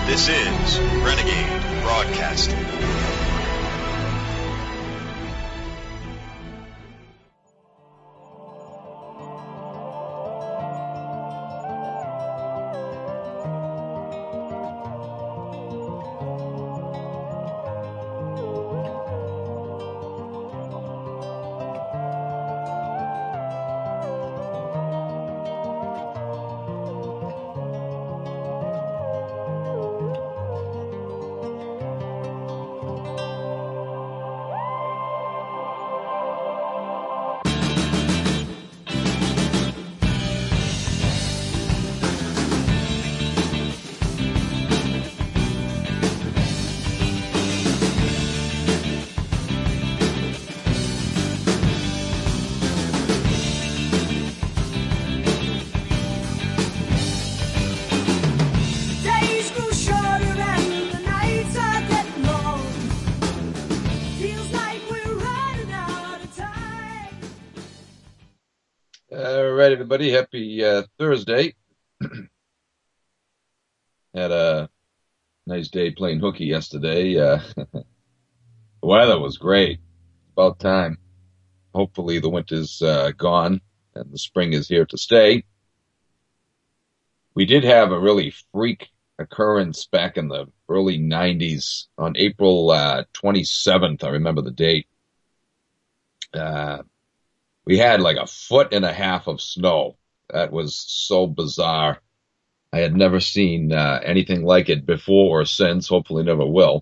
This is Renegade Broadcasting. Everybody, happy Thursday. Had a nice day playing hooky yesterday. The weather was great. About time. Hopefully the winter's gone and the spring is here to stay. We did have a really freak occurrence back in the early 90s on April 27th. I remember the date. We had like 1.5 feet of snow. That was so bizarre. I had never seen anything like it before or since. Hopefully never will.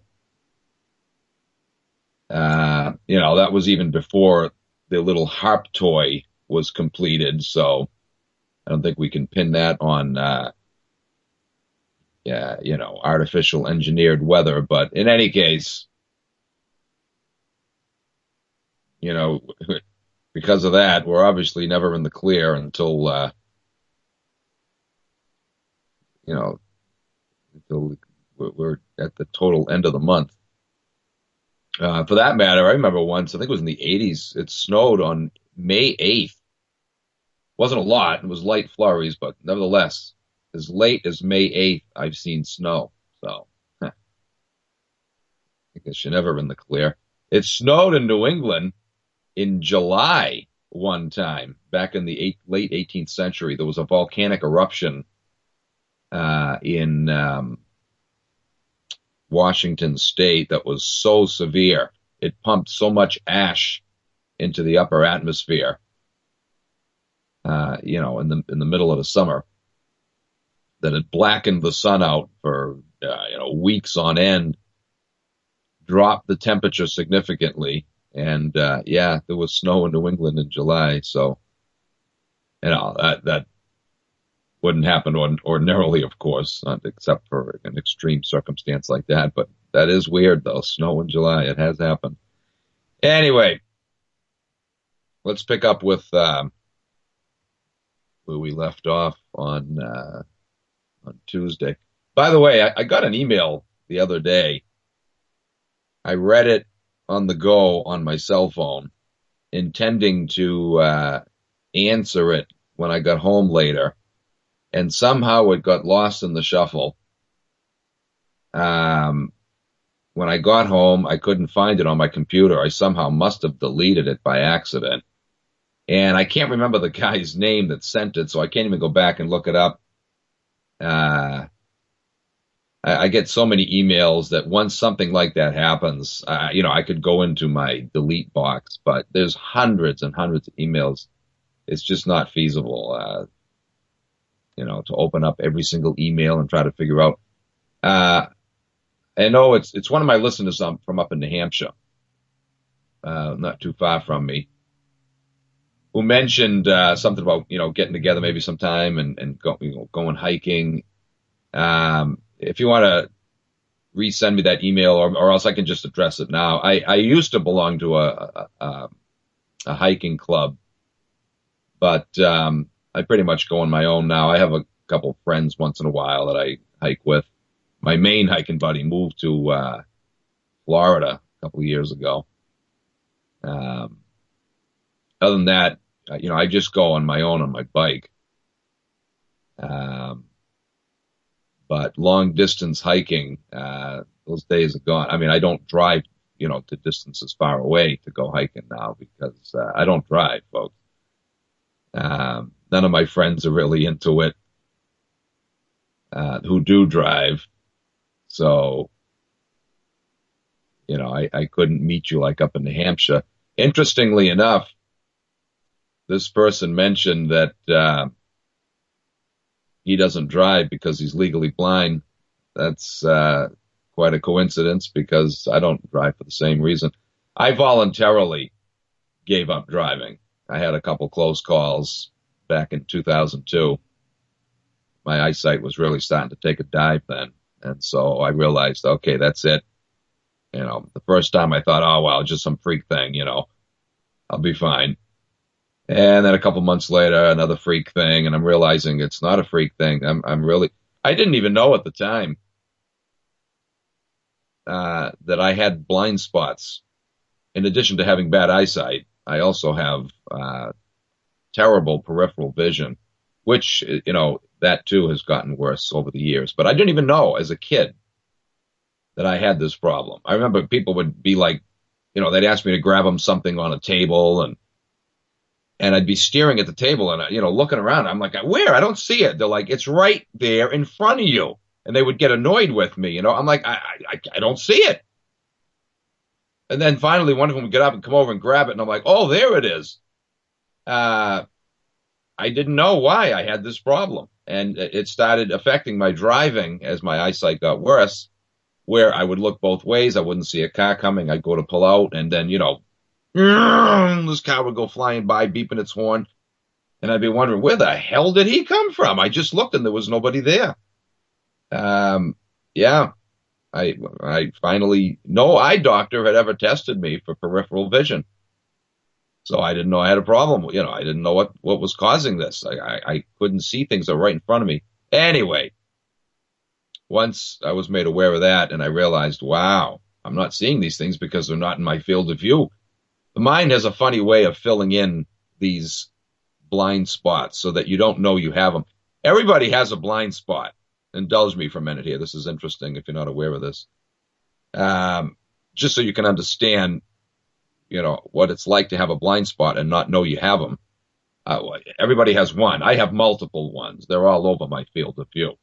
That was even before the little harp toy was completed. So I don't think we can pin that on, artificial engineered weather. But in any case, because of that, we're obviously never in the clear until we're at the total end of the month. For that matter, I remember once, I think it was in the 80s, it snowed on May 8th. Wasn't a lot, it was light flurries, but nevertheless, as late as May 8th, I've seen snow. So, I guess you're never in the clear. It snowed in New England in July one time, back in the late 18th century. There was a volcanic eruption in Washington State that was so severe. It pumped so much ash into the upper atmosphere, in the middle of the summer, that it blackened the sun out for, weeks on end, dropped the temperature significantly. And, there was snow in New England in July. So, that wouldn't happen ordinarily, of course, except for an extreme circumstance like that. But that is weird, though. Snow in July. It has happened. Anyway, let's pick up with where we left off on Tuesday. By the way, I got an email the other day. I read it on the go on my cell phone, intending to answer it when I got home later. And somehow it got lost in the shuffle. When I got home, I couldn't find it on my computer. I somehow must have deleted it by accident. And I can't remember the guy's name that sent it, so I can't even go back and look it up. I get so many emails that once something like that happens, I could go into my delete box, but there's hundreds and hundreds of emails. It's just not feasible. To open up every single email and try to figure out. I know it's one of my listeners from up in New Hampshire, not too far from me, who mentioned something about getting together maybe sometime and going hiking. If you want to resend me that email, or else I can just address it now. I used to belong to a hiking club, but I pretty much go on my own now. I have a couple of friends once in a while that I hike with. My main hiking buddy moved to Florida a couple of years ago. Other than that, I just go on my own on my bike. But long distance hiking, those days are gone. I mean, I don't drive, to distances far away to go hiking now because I don't drive, folks. None of my friends are really into it who do drive. So, I couldn't meet you like up in New Hampshire. Interestingly enough, this person mentioned that he doesn't drive because he's legally blind. That's quite a coincidence because I don't drive for the same reason. I voluntarily gave up driving. I had a couple close calls back in 2002. My eyesight was really starting to take a dive then. And so I realized, okay, that's it. The first time I thought, oh, well, just some freak thing, I'll be fine. And then a couple months later, another freak thing. And I'm realizing it's not a freak thing. I didn't even know at the time that I had blind spots. In addition to having bad eyesight, I also have terrible peripheral vision, which, that too has gotten worse over the years. But I didn't even know as a kid that I had this problem. I remember people would be like, they'd ask me to grab them something on a table and I'd be staring at the table and, looking around. I'm like, where? I don't see it. They're like, it's right there in front of you. And they would get annoyed with me. I'm like, I don't see it. And then finally one of them would get up and come over and grab it. And I'm like, oh, there it is. I didn't know why I had this problem. And it started affecting my driving as my eyesight got worse, where I would look both ways. I wouldn't see a car coming. I'd go to pull out and then, this car would go flying by, beeping its horn. And I'd be wondering, where the hell did he come from? I just looked and there was nobody there. Yeah, I finally, no eye doctor had ever tested me for peripheral vision. So I didn't know I had a problem. I didn't know what was causing this. I couldn't see things that were right in front of me. Anyway, once I was made aware of that and I realized, wow, I'm not seeing these things because they're not in my field of view. The mind has a funny way of filling in these blind spots so that you don't know you have them. Everybody has a blind spot. Indulge me for a minute here. This is interesting if you're not aware of this. Just so you can understand, what it's like to have a blind spot and not know you have them. Everybody has one. I have multiple ones. They're all over my field of view.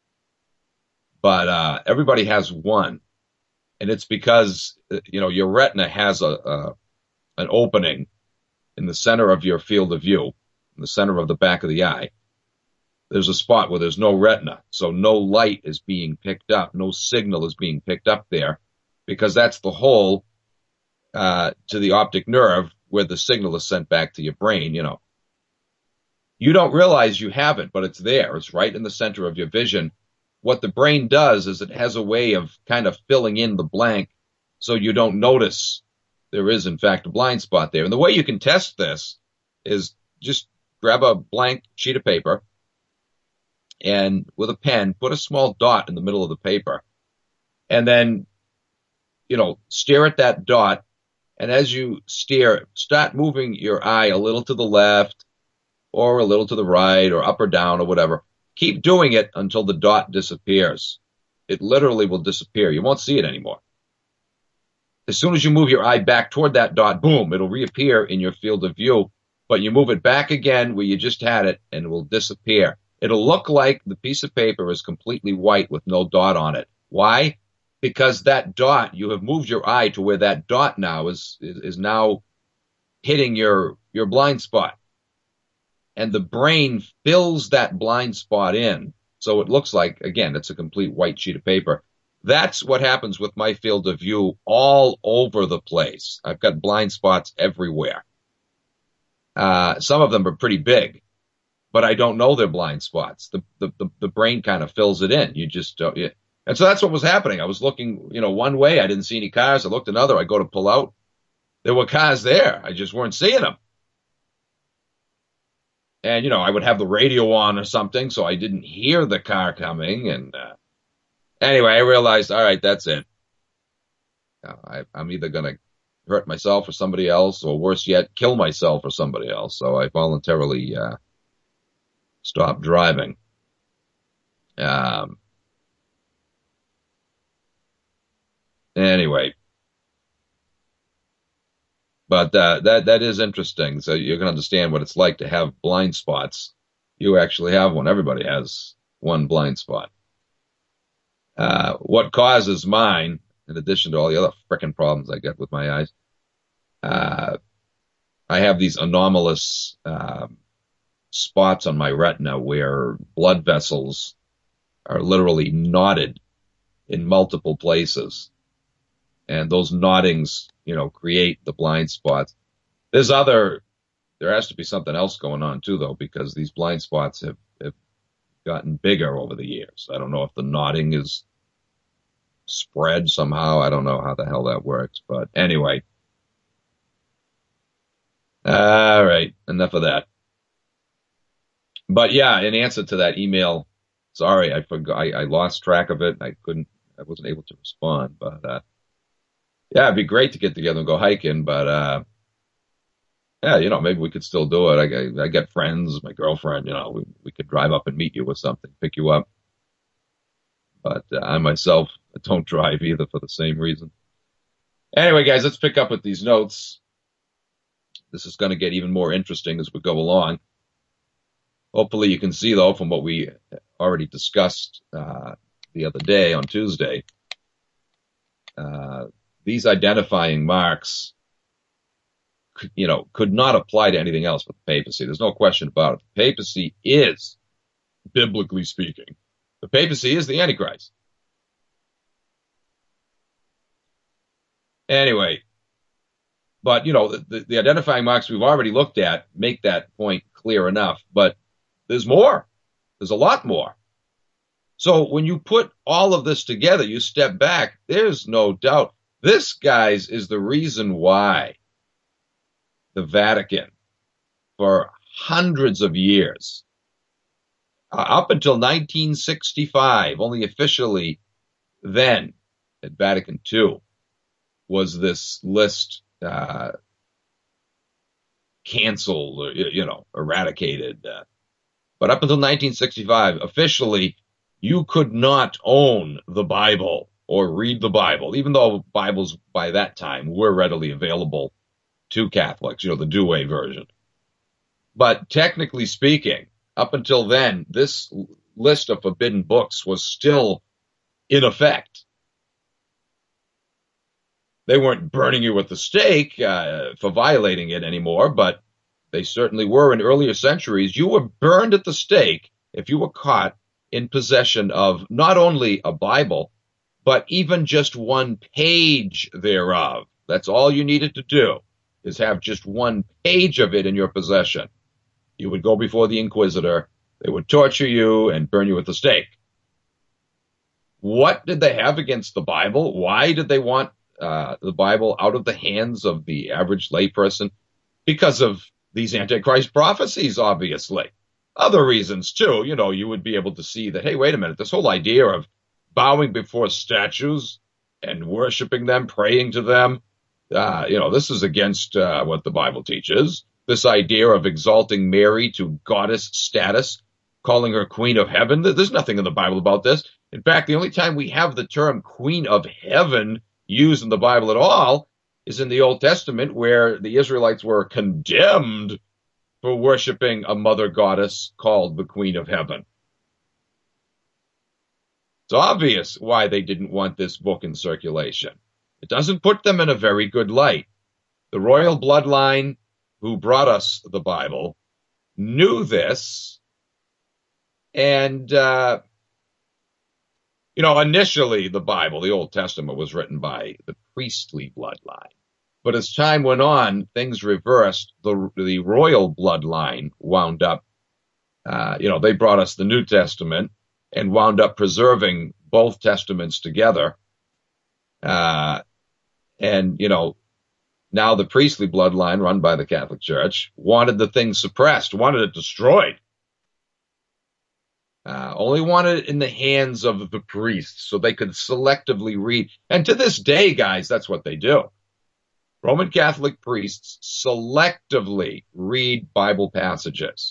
But everybody has one. And it's because, your retina has an opening in the center of your field of view, in the center of the back of the eye. There's a spot where there's no retina, so no light is being picked up, no signal is being picked up there, because that's the hole to the optic nerve where the signal is sent back to your brain. You don't realize you have it, but it's there. It's right in the center of your vision. What the brain does is it has a way of kind of filling in the blank so you don't notice there is, in fact, a blind spot there. And the way you can test this is just grab a blank sheet of paper and with a pen, put a small dot in the middle of the paper and then, stare at that dot. And as you stare, start moving your eye a little to the left or a little to the right or up or down or whatever. Keep doing it until the dot disappears. It literally will disappear. You won't see it anymore. As soon as you move your eye back toward that dot, boom, it'll reappear in your field of view. But you move it back again where you just had it and it will disappear. It'll look like the piece of paper is completely white with no dot on it. Why? Because that dot, you have moved your eye to where that dot now is now hitting your blind spot. And the brain fills that blind spot in. So it looks like, again, it's a complete white sheet of paper. That's what happens with my field of view all over the place. I've got blind spots everywhere. Some of them are pretty big, but I don't know they're blind spots. The brain kind of fills it in. You just don't. And so that's what was happening. I was looking, one way. I didn't see any cars. I looked another. I go to pull out. There were cars there. I just weren't seeing them. And, I would have the radio on or something, so I didn't hear the car coming. And anyway, I realized, all right, that's it. I'm either going to hurt myself or somebody else, or worse yet, kill myself or somebody else. So I voluntarily stopped driving. Anyway, but that is interesting. So you can understand what it's like to have blind spots. You actually have one. Everybody has one blind spot. What causes mine, in addition to all the other frickin' problems I get with my eyes, I have these anomalous spots on my retina where blood vessels are literally knotted in multiple places. And those knottings, create the blind spots. There has to be something else going on too, though, because these blind spots have gotten bigger over the years. I don't know if the knotting is spread somehow. I don't know how the hell that works, but anyway. All right, enough of that. But yeah, in answer to that email, sorry, I forgot. I lost track of it. I wasn't able to respond, but yeah, it'd be great to get together and go hiking, but yeah, maybe we could still do it. I got friends, my girlfriend, we could drive up and meet you with something, pick you up. But I myself don't drive either for the same reason. Anyway, guys, let's pick up with these notes. This is going to get even more interesting as we go along. Hopefully you can see, though, from what we already discussed the other day on Tuesday, these identifying marks, could not apply to anything else but the papacy. There's no question about it. The papacy is, biblically speaking, the papacy is the Antichrist. Anyway, but, the identifying marks we've already looked at make that point clear enough. But there's more. There's a lot more. So when you put all of this together, you step back, there's no doubt this, guys, is the reason why the Vatican, for hundreds of years, up until 1965, only officially then at Vatican II, was this list canceled, eradicated. But up until 1965, officially, you could not own the Bible or read the Bible, even though Bibles by that time were readily available to Catholics, the Douay version. But technically speaking, up until then, this list of forbidden books was still in effect. They weren't burning you at the stake for violating it anymore, but they certainly were in earlier centuries. You were burned at the stake if you were caught in possession of not only a Bible, but even just one page thereof. That's all you needed to do, is have just one page of it in your possession. You would go before the Inquisitor. They would torture you and burn you at the stake. What did they have against the Bible? Why did they want the Bible out of the hands of the average layperson? Because of these Antichrist prophecies, obviously. Other reasons, too. You would be able to see that, hey, wait a minute, this whole idea of bowing before statues and worshiping them, praying to them, this is against what the Bible teaches. This idea of exalting Mary to goddess status, calling her Queen of Heaven. There's nothing in the Bible about this. In fact, the only time we have the term Queen of Heaven used in the Bible at all is in the Old Testament, where the Israelites were condemned for worshiping a mother goddess called the Queen of Heaven. It's obvious why they didn't want this book in circulation. It doesn't put them in a very good light. The royal bloodline who brought us the Bible knew this, and initially the Bible, the Old Testament, was written by the priestly bloodline. But as time went on, things reversed. The royal bloodline wound up, they brought us the New Testament and wound up preserving both testaments together. Now the priestly bloodline, run by the Catholic Church, wanted the thing suppressed, wanted it destroyed. Only wanted it in the hands of the priests so they could selectively read. And to this day, guys, that's what they do. Roman Catholic priests selectively read Bible passages.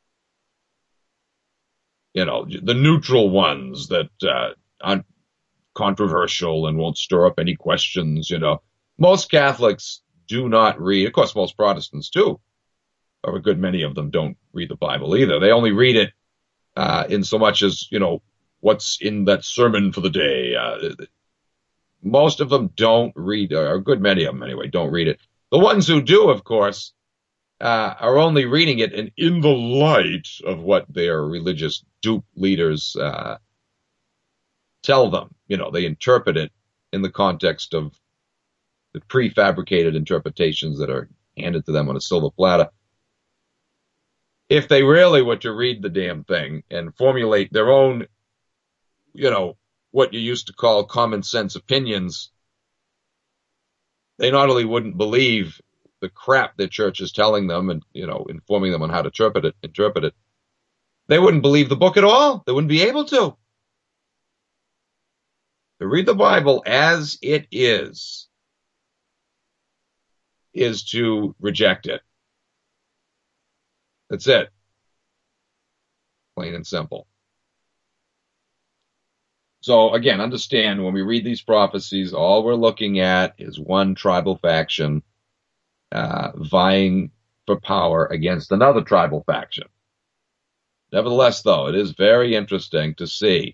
The neutral ones that controversial and won't stir up any questions, Most Catholics do not read, of course, most Protestants too, or a good many of them don't read the Bible either. They only read it in so much as, what's in that sermon for the day. Most of them don't read, or a good many of them anyway, don't read it. The ones who do, of course, are only reading it in the light of what their religious dupe leaders tell them. They interpret it in the context of the prefabricated interpretations that are handed to them on a silver platter. If they really were to read the damn thing and formulate their own, what you used to call common sense opinions, they not only wouldn't believe the crap the church is telling them and, informing them on how to interpret it, they wouldn't believe the book at all. They wouldn't be able to. To read the Bible as it is to reject it. That's it. Plain and simple. So again, understand when we read these prophecies, all we're looking at is one tribal faction vying for power against another tribal faction. Nevertheless, though, it is very interesting to see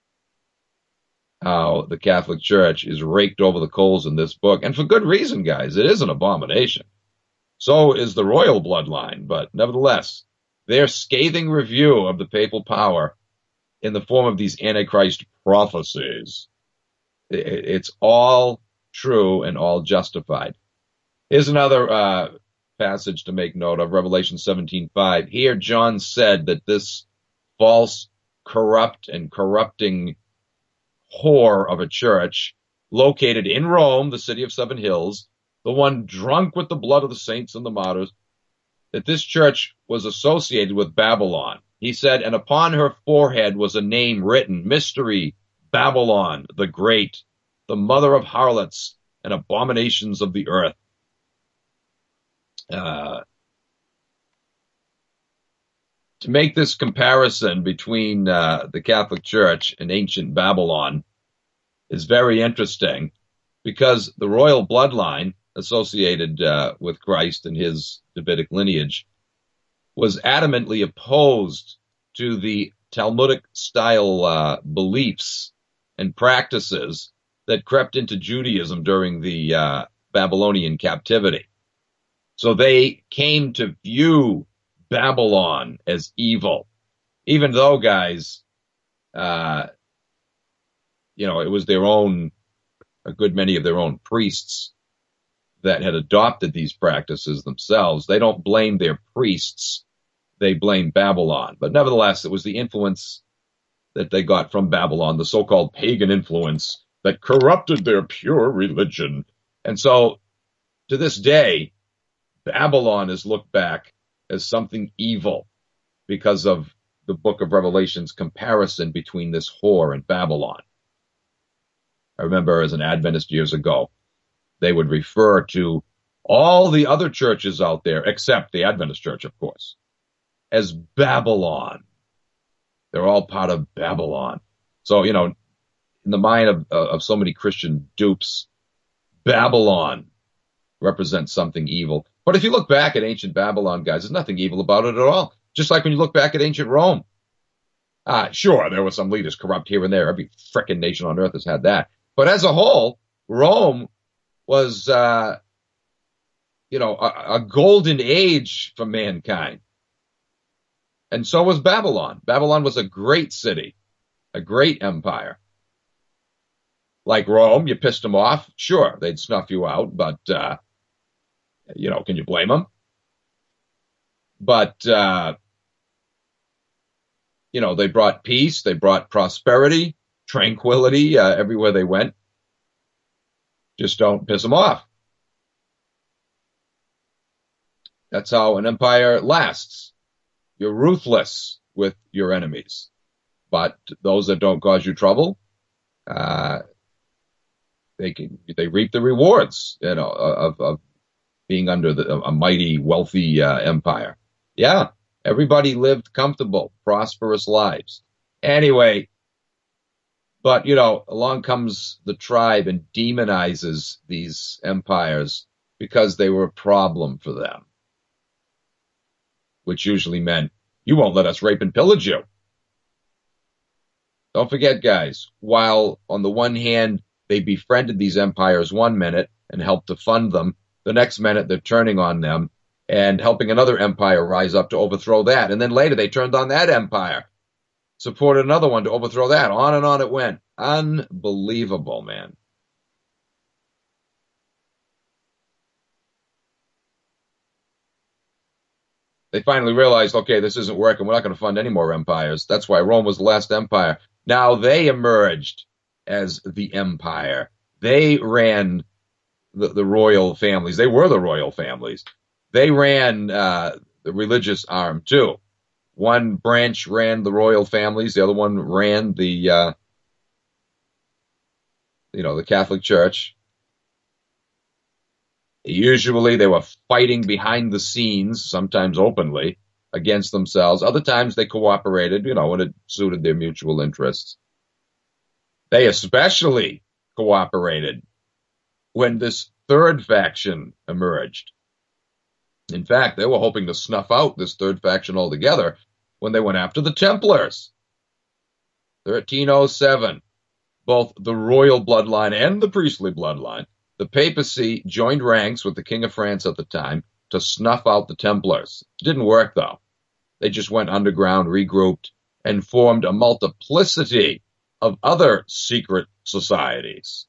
how the Catholic Church is raked over the coals in this book. And for good reason, guys. It is an abomination. So is the royal bloodline. But nevertheless, their scathing review of the papal power in the form of these Antichrist prophecies, it's all true and all justified. Here's another passage to make note of, Revelation 17:5. Here John said that this false, corrupt, and corrupting whore of a church located in Rome, the city of seven hills, the one drunk with the blood of the saints and the martyrs, that this church was associated with Babylon. He said, and upon her forehead was a name written, Mystery, Babylon the Great, the mother of harlots and abominations of the earth. To make this comparison between the Catholic Church and ancient Babylon is very interesting because the royal bloodline associated with Christ and his Davidic lineage was adamantly opposed to the Talmudic style beliefs and practices that crept into Judaism during the Babylonian captivity. So they came to view Babylon as evil, even though, guys, it was a good many of their own priests that had adopted these practices themselves. They don't blame their priests. They blame Babylon. But nevertheless, it was the influence that they got from Babylon, the so-called pagan influence that corrupted their pure religion. And so to this day, Babylon is looked back as something evil because of the book of Revelation's comparison between this whore and Babylon. I remember as an Adventist years ago, they would refer to all the other churches out there, except the Adventist church, of course, as Babylon. They're all part of Babylon. So, in the mind of so many Christian dupes, Babylon represents something evil. But if you look back at ancient Babylon, guys, there's nothing evil about it at all. Just like when you look back at ancient Rome. Sure, there were some leaders corrupt here and there. Every frickin' nation on earth has had that. But as a whole, Rome was, a golden age for mankind. And so was Babylon. Babylon was a great city, a great empire. Like Rome, you pissed them off. Sure, they'd snuff you out, but, can you blame them? But, they brought peace, they brought prosperity, tranquility, everywhere they went. Just don't piss them off. That's how an empire lasts. You're ruthless with your enemies, but those that don't cause you trouble, they reap the rewards, of being under a mighty, wealthy empire. Yeah, everybody lived comfortable, prosperous lives. Anyway, But, along comes the tribe and demonizes these empires because they were a problem for them, which usually meant, you won't let us rape and pillage you. Don't forget, guys, while on the one hand, they befriended these empires one minute and helped to fund them, the next minute they're turning on them and helping another empire rise up to overthrow that. And then later they turned on that empire, supported another one to overthrow that. On and on it went. Unbelievable, man. They finally realized, okay, this isn't working. We're not going to fund any more empires. That's why Rome was the last empire. Now they emerged as the empire. They ran the royal families. They were the royal families. They ran the religious arm too. One branch ran the royal families. The other one ran the Catholic Church. Usually they were fighting behind the scenes, sometimes openly, against themselves. Other times they cooperated, when it suited their mutual interests. They especially cooperated when this third faction emerged. In fact, they were hoping to snuff out this third faction altogether when they went after the Templars. 1307, both the royal bloodline and the priestly bloodline, the papacy joined ranks with the King of France at the time to snuff out the Templars. It didn't work, though. They just went underground, regrouped, and formed a multiplicity of other secret societies.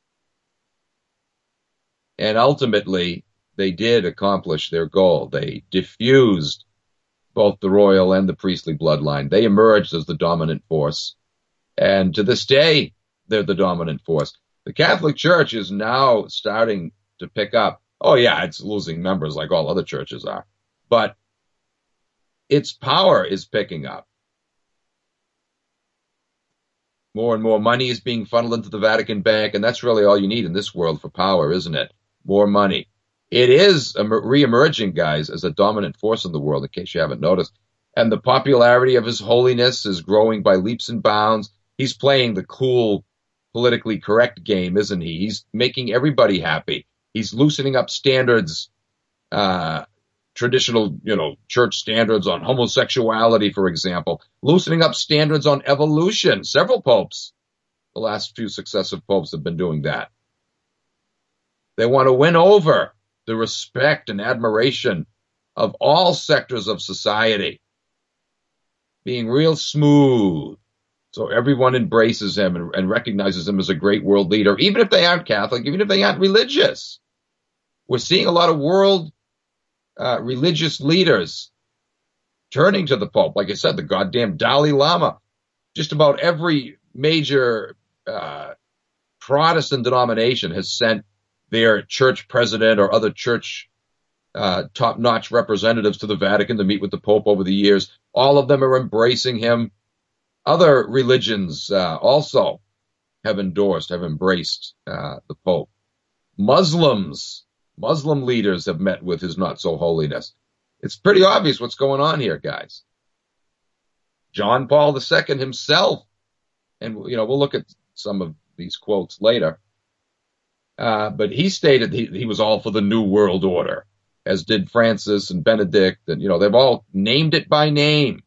And ultimately, they did accomplish their goal. They diffused both the royal and the priestly bloodline. They emerged as the dominant force. And to this day, they're the dominant force. The Catholic Church is now starting to pick up. Oh, yeah, it's losing members like all other churches are. But its power is picking up. More and more money is being funneled into the Vatican Bank, and that's really all you need in this world for power, isn't it? More money. It is re-emerging, guys, as a dominant force in the world, in case you haven't noticed. And the popularity of His Holiness is growing by leaps and bounds. He's playing the cool, politically correct game, isn't he? He's making everybody happy. He's loosening up standards, traditional, church standards on homosexuality, for example, loosening up standards on evolution. Several popes, the last few successive popes, have been doing that. They want to win over the respect and admiration of all sectors of society, being real smooth, so everyone embraces him and recognizes him as a great world leader, even if they aren't Catholic, even if they aren't religious. We're seeing a lot of world religious leaders turning to the Pope. Like I said, the goddamn Dalai Lama. Just about every major Protestant denomination has sent their church president or other church top-notch representatives to the Vatican to meet with the Pope over the years. All of them are embracing him. Other religions also have embraced the Pope. Muslim leaders have met with His Not-So-Holiness. It's pretty obvious what's going on here, guys. John Paul II himself, and we'll look at some of these quotes later, but he stated he was all for the New World Order, as did Francis and Benedict, and they've all named it by name.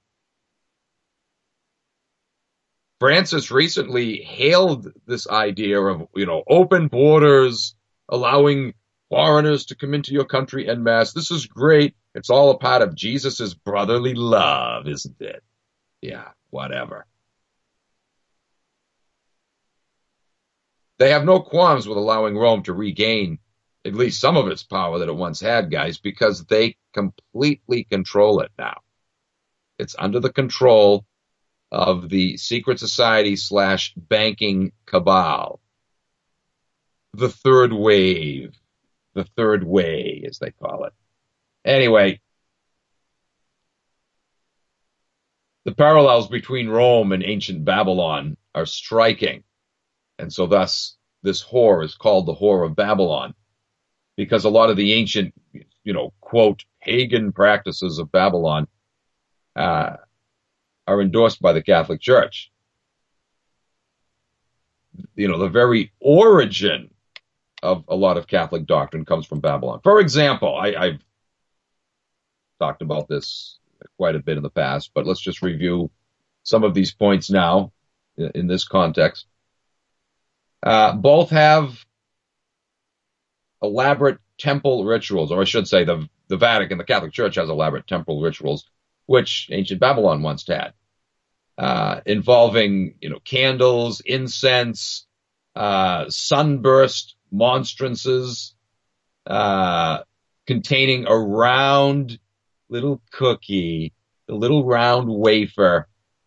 Francis recently hailed this idea of, open borders, allowing foreigners to come into your country en masse. This is great. It's all a part of Jesus's brotherly love, isn't it? Yeah, whatever. They have no qualms with allowing Rome to regain at least some of its power that it once had, guys, because they completely control it now. It's under the control of the secret society / banking cabal. The third wave. The third way, as they call it. Anyway, the parallels between Rome and ancient Babylon are striking. And so thus, this whore is called the Whore of Babylon, because a lot of the ancient, quote, pagan practices of Babylon are endorsed by the Catholic Church. the very origin of a lot of Catholic doctrine comes from Babylon. For example, I've talked about this quite a bit in the past, but let's just review some of these points now in this context. Both have elaborate temple rituals, or I should say the Vatican, the Catholic Church, has elaborate temple rituals, which ancient Babylon once had, involving, candles, incense, sunburst monstrances, containing a round little cookie, the little round wafer,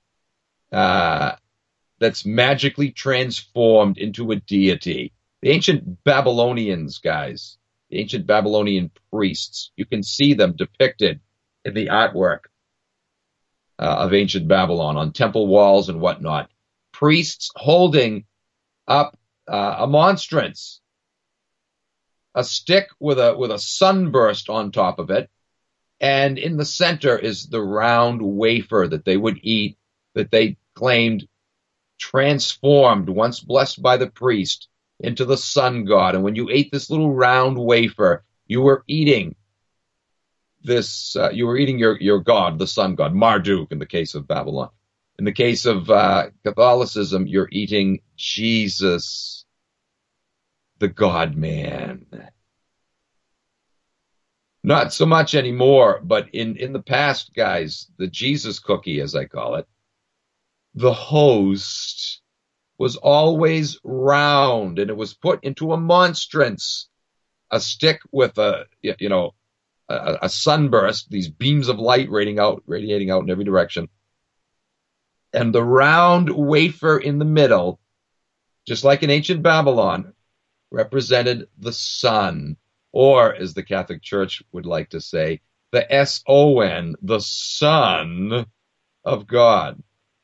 that's magically transformed into a deity. The ancient Babylonians, guys, the ancient Babylonian priests, you can see them depicted in the artwork of ancient Babylon on temple walls and whatnot. Priests holding up a monstrance, a stick with a sunburst on top of it, and in the center is the round wafer that they would eat, that they claimed transformed, once blessed by the priest, into the sun god. And when you ate this little round wafer, you were eating your god, the sun god, Marduk in the case of Babylon. In the case of Catholicism, you're eating Jesus, the God-man. Not so much anymore, but in the past, guys, the Jesus cookie, as I call it, the host was always round, and it was put into a monstrance, a stick with a sunburst, these beams of light radiating out in every direction, and the round wafer in the middle, just like in ancient Babylon, represented the sun, or as the Catholic Church would like to say, the S-O-N, the Son of God.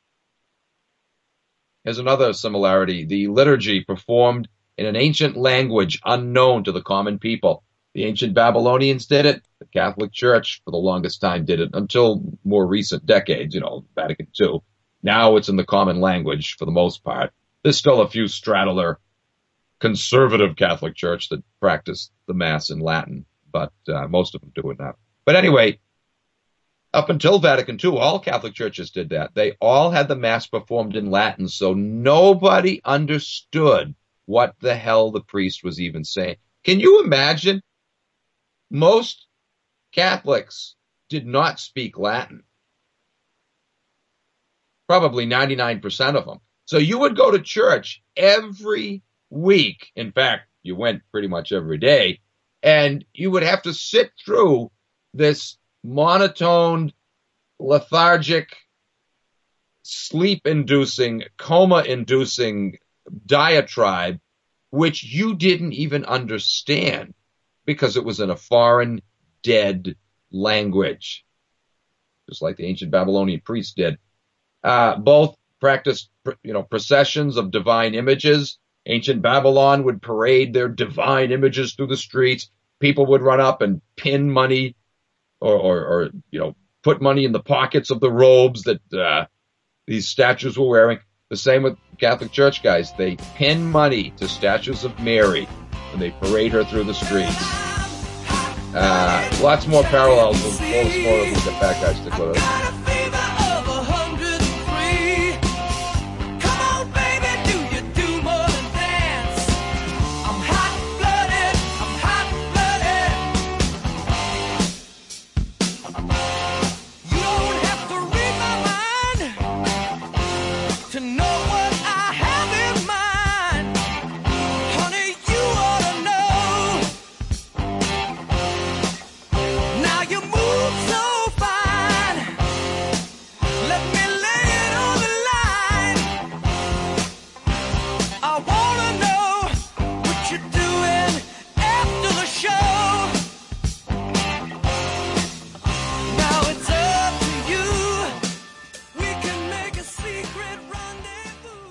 Here's another similarity. The liturgy performed in an ancient language unknown to the common people. The ancient Babylonians did it. The Catholic Church, for the longest time, did it until more recent decades, Vatican II. Now it's in the common language for the most part. There's still a few straddler conservative Catholic Church that practice the Mass in Latin, but most of them do it now. But anyway, up until Vatican II, all Catholic churches did that. They all had the Mass performed in Latin, so nobody understood what the hell the priest was even saying. Can you imagine? Most Catholics did not speak Latin. Probably 99% of them. So you would go to church every week. In fact, you went pretty much every day, and you would have to sit through this monotoned, lethargic, sleep-inducing, coma-inducing diatribe, which you didn't even understand because it was in a foreign, dead language, just like the ancient Babylonian priests did. Both practiced, processions of divine images. Ancient Babylon would parade their divine images through the streets. People would run up and pin money or put money in the pockets of the robes that these statues were wearing. The same with Catholic Church, guys. They pin money to statues of Mary and they parade her through the streets. Lots more parallels. We'll get back, guys. Stick with us.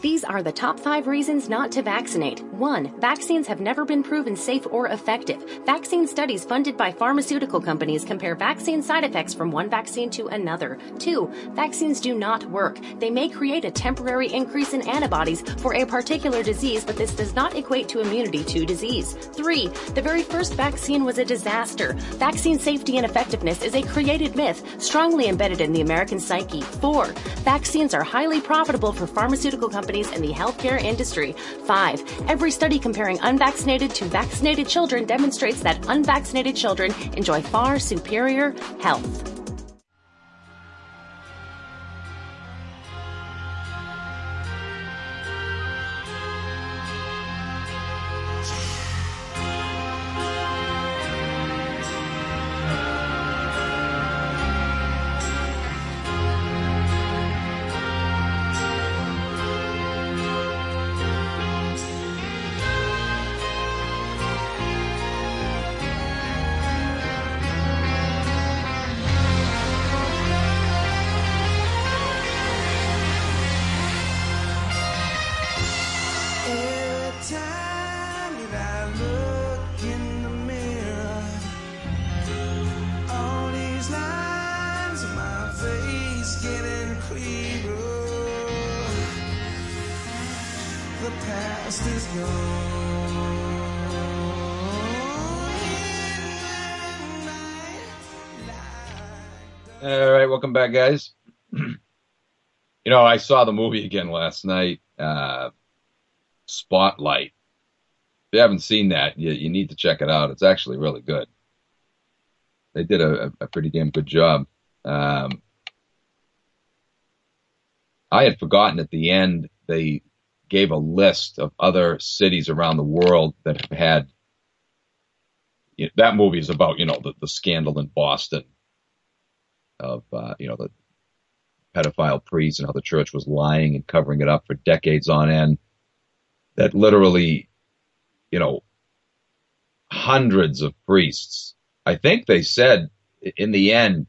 These are the top 5 reasons not to vaccinate. 1. Vaccines have never been proven safe or effective. Vaccine studies funded by pharmaceutical companies compare vaccine side effects from one vaccine to another. 2. Vaccines do not work. They may create a temporary increase in antibodies for a particular disease, but this does not equate to immunity to disease. 3. The very first vaccine was a disaster. Vaccine safety and effectiveness is a created myth, strongly embedded in the American psyche. 4. Vaccines are highly profitable for pharmaceutical companies in the healthcare industry. 5. Every study comparing unvaccinated to vaccinated children demonstrates that unvaccinated children enjoy far superior health. All right, welcome back, guys. I saw the movie again last night, Spotlight. If you haven't seen that, you need to check it out. It's actually really good. They did a pretty damn good job. I had forgotten at the end they gave a list of other cities around the world that have had. That movie is about the scandal in Boston of the pedophile priest and how the church was lying and covering it up for decades on end. That literally, hundreds of priests. I think they said in the end,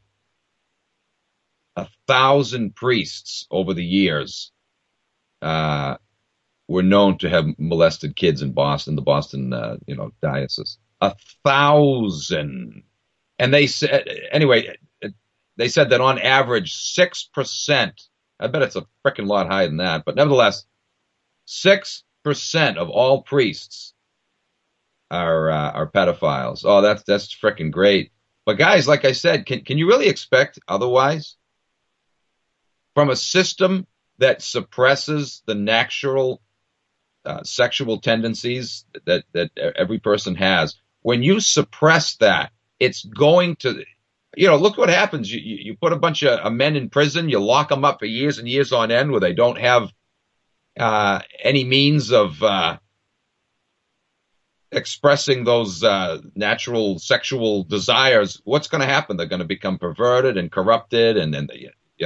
1,000 priests over the years were known to have molested kids in Boston, the Boston, diocese. 1,000. And they said, anyway, they said that on average, 6%, I bet it's a freaking lot higher than that, but nevertheless, 6% of all priests are pedophiles. Oh, that's freaking great. But guys, like I said, can you really expect otherwise? From a system that suppresses the natural sexual tendencies that every person has, when you suppress that, it's going to, look what happens. You put a bunch of men in prison, you lock them up for years and years on end where they don't have any means of expressing those natural sexual desires. What's going to happen? They're going to become perverted and corrupted, and then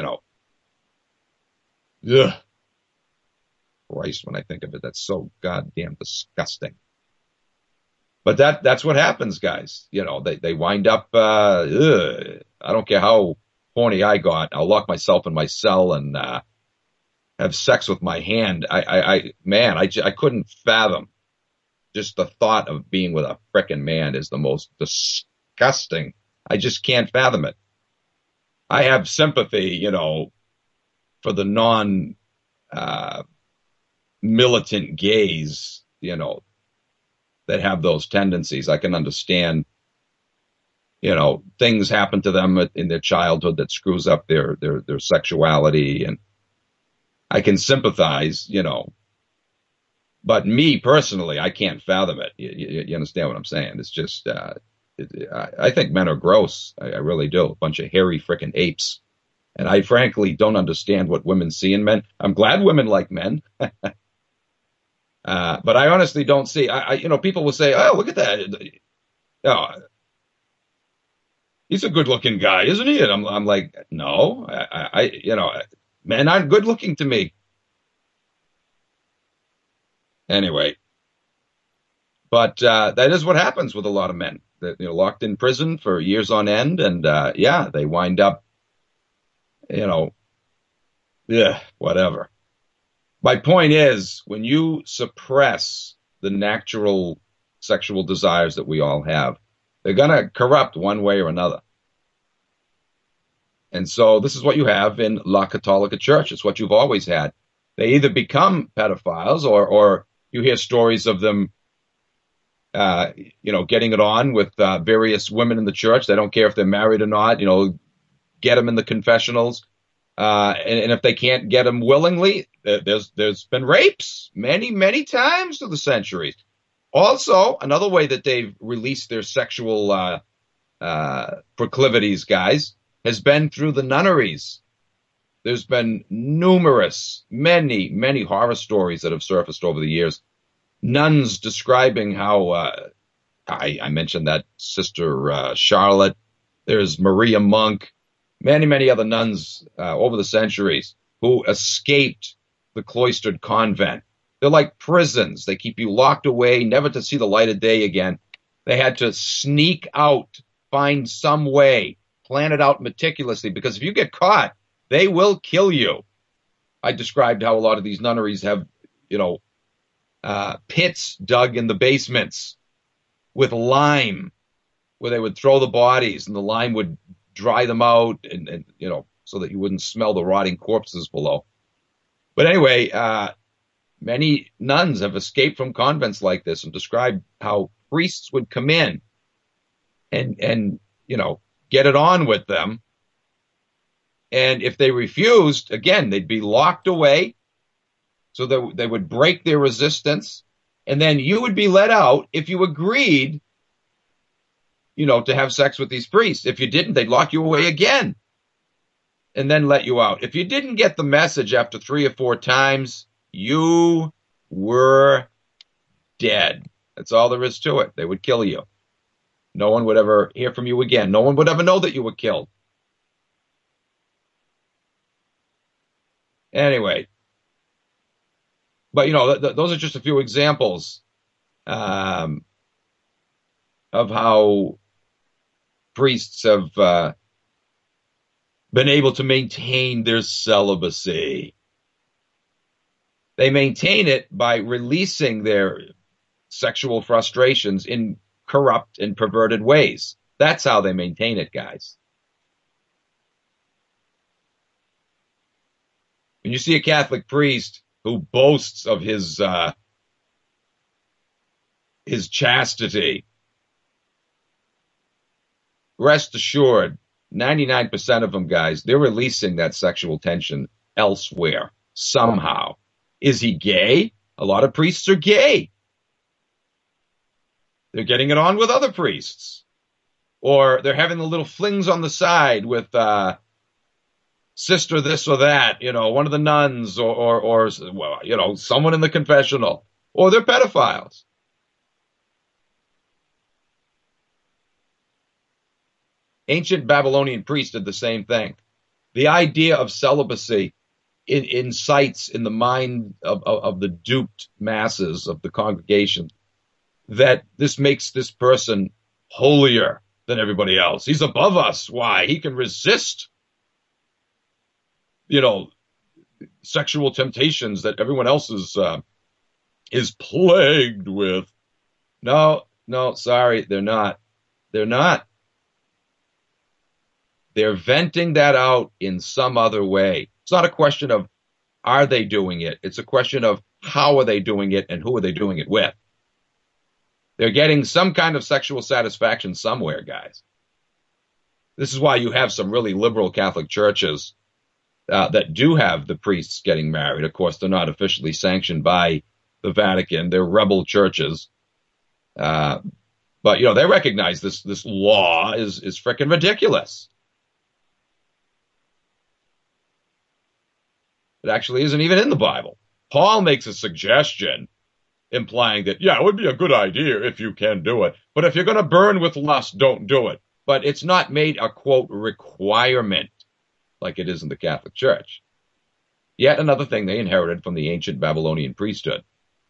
ugh. Christ, when I think of it, that's so goddamn disgusting. But that's what happens, guys. They wind up, I don't care how horny I got, I'll lock myself in my cell and have sex with my hand. I couldn't fathom. Just the thought of being with a frickin' man is the most disgusting. I just can't fathom it. I have sympathy, for the militant gays, that have those tendencies. I can understand, things happen to them in their childhood that screws up their sexuality, and I can sympathize, but me personally, I can't fathom it. You understand what I'm saying? It's just, I think men are gross. I really do. A bunch of hairy frickin' apes. And I frankly don't understand what women see in men. I'm glad women like men. But I honestly don't see, people will say, oh, look at that. Oh, he's a good looking guy, isn't he? And I'm like, no, men aren't good looking to me. Anyway, but that is what happens with a lot of men that, locked in prison for years on end. And they wind up, whatever. My point is, when you suppress the natural sexual desires that we all have, they're going to corrupt one way or another. And so this is what you have in La Católica Church. It's what you've always had. They either become pedophiles or you hear stories of them, getting it on with various women in the church. They don't care if they're married or not, get them in the confessionals. And if they can't get them willingly, there's been rapes many, many times through the centuries. Also, another way that they've released their sexual proclivities, guys, has been through the nunneries. There's been many, many horror stories that have surfaced over the years. Nuns describing how, I mentioned that Sister Charlotte. There's Maria Monk, many, many other nuns over the centuries who escaped the cloistered convent. They're like prisons. They keep you locked away, never to see the light of day again. They had to sneak out, find some way, plan it out meticulously, because if you get caught, they will kill you. I described how a lot of these nunneries have, pits dug in the basements with lime, where they would throw the bodies and the lime would dry them out and so that you wouldn't smell the rotting corpses below. But anyway, many nuns have escaped from convents like this and described how priests would come in and get it on with them. And if they refused, again, they'd be locked away. So they would break their resistance. And then you would be let out if you agreed, to have sex with these priests. If you didn't, they'd lock you away again and then let you out. If you didn't get the message after 3 or 4 times, you were dead. That's all there is to it. They would kill you. No one would ever hear from you again. No one would ever know that you were killed. Anyway, but those are just a few examples of how priests have been able to maintain their celibacy. They maintain it by releasing their sexual frustrations in corrupt and perverted ways. That's how they maintain it, guys. When you see a Catholic priest who boasts of his chastity, rest assured, 99% of them, guys, they're releasing that sexual tension elsewhere, somehow. Is he gay? A lot of priests are gay. They're getting it on with other priests. Or they're having the little flings on the side with sister this or that, one of the nuns or someone in the confessional. Or they're pedophiles. Ancient Babylonian priests did the same thing. The idea of celibacy incites in the mind of the duped masses of the congregation that this makes this person holier than everybody else. He's above us. Why? He can resist, sexual temptations that everyone else is plagued with. No, sorry, they're not. They're not. They're venting that out in some other way. It's not a question of are they doing it? It's a question of how are they doing it and who are they doing it with? They're getting some kind of sexual satisfaction somewhere, guys. This is why you have some really liberal Catholic churches that do have the priests getting married. Of course, they're not officially sanctioned by the Vatican. They're rebel churches. But, they recognize this law is frickin' ridiculous. It actually isn't even in the Bible. Paul makes a suggestion implying that, it would be a good idea if you can do it. But if you're going to burn with lust, don't do it. But it's not made a, quote, requirement like it is in the Catholic Church. Yet another thing they inherited from the ancient Babylonian priesthood.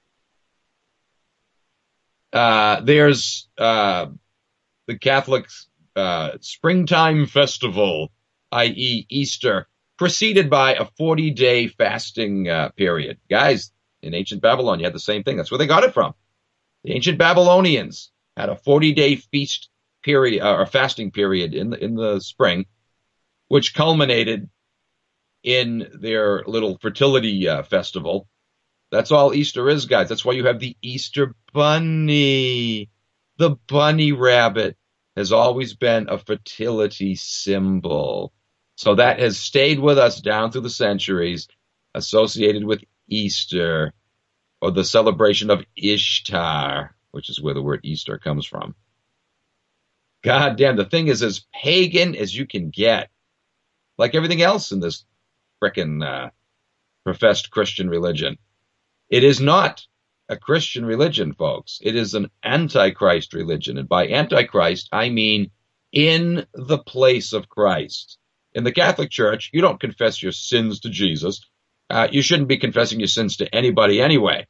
There's the Catholic springtime festival, i.e. Easter, preceded by a 40-day fasting period. Guys, in ancient Babylon, you had the same thing. That's where they got it from. The ancient Babylonians had a 40-day feast period or fasting period in the spring, which culminated in their little fertility festival. That's all Easter is, guys. That's why you have the Easter bunny. The bunny rabbit has always been a fertility symbol. So that has stayed with us down through the centuries, associated with Easter, or the celebration of Ishtar, which is where the word Easter comes from. God damn, the thing is as pagan as you can get. Like everything else in this frickin' professed Christian religion. It is not a Christian religion, folks. It is an antichrist religion. And by antichrist, I mean in the place of Christ. In the Catholic Church, you don't confess your sins to Jesus. You shouldn't be confessing your sins to anybody anyway,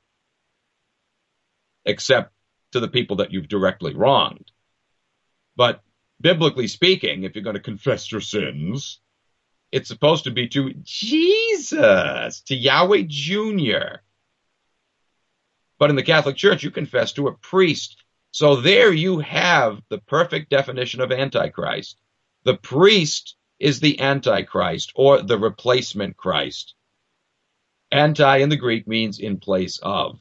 except to the people that you've directly wronged. But biblically speaking, if you're going to confess your sins, it's supposed to be to Jesus, to Yahweh Jr. But in the Catholic Church, you confess to a priest. So there you have the perfect definition of Antichrist. The priest is the Antichrist, or the replacement Christ. Anti in the Greek means in place of.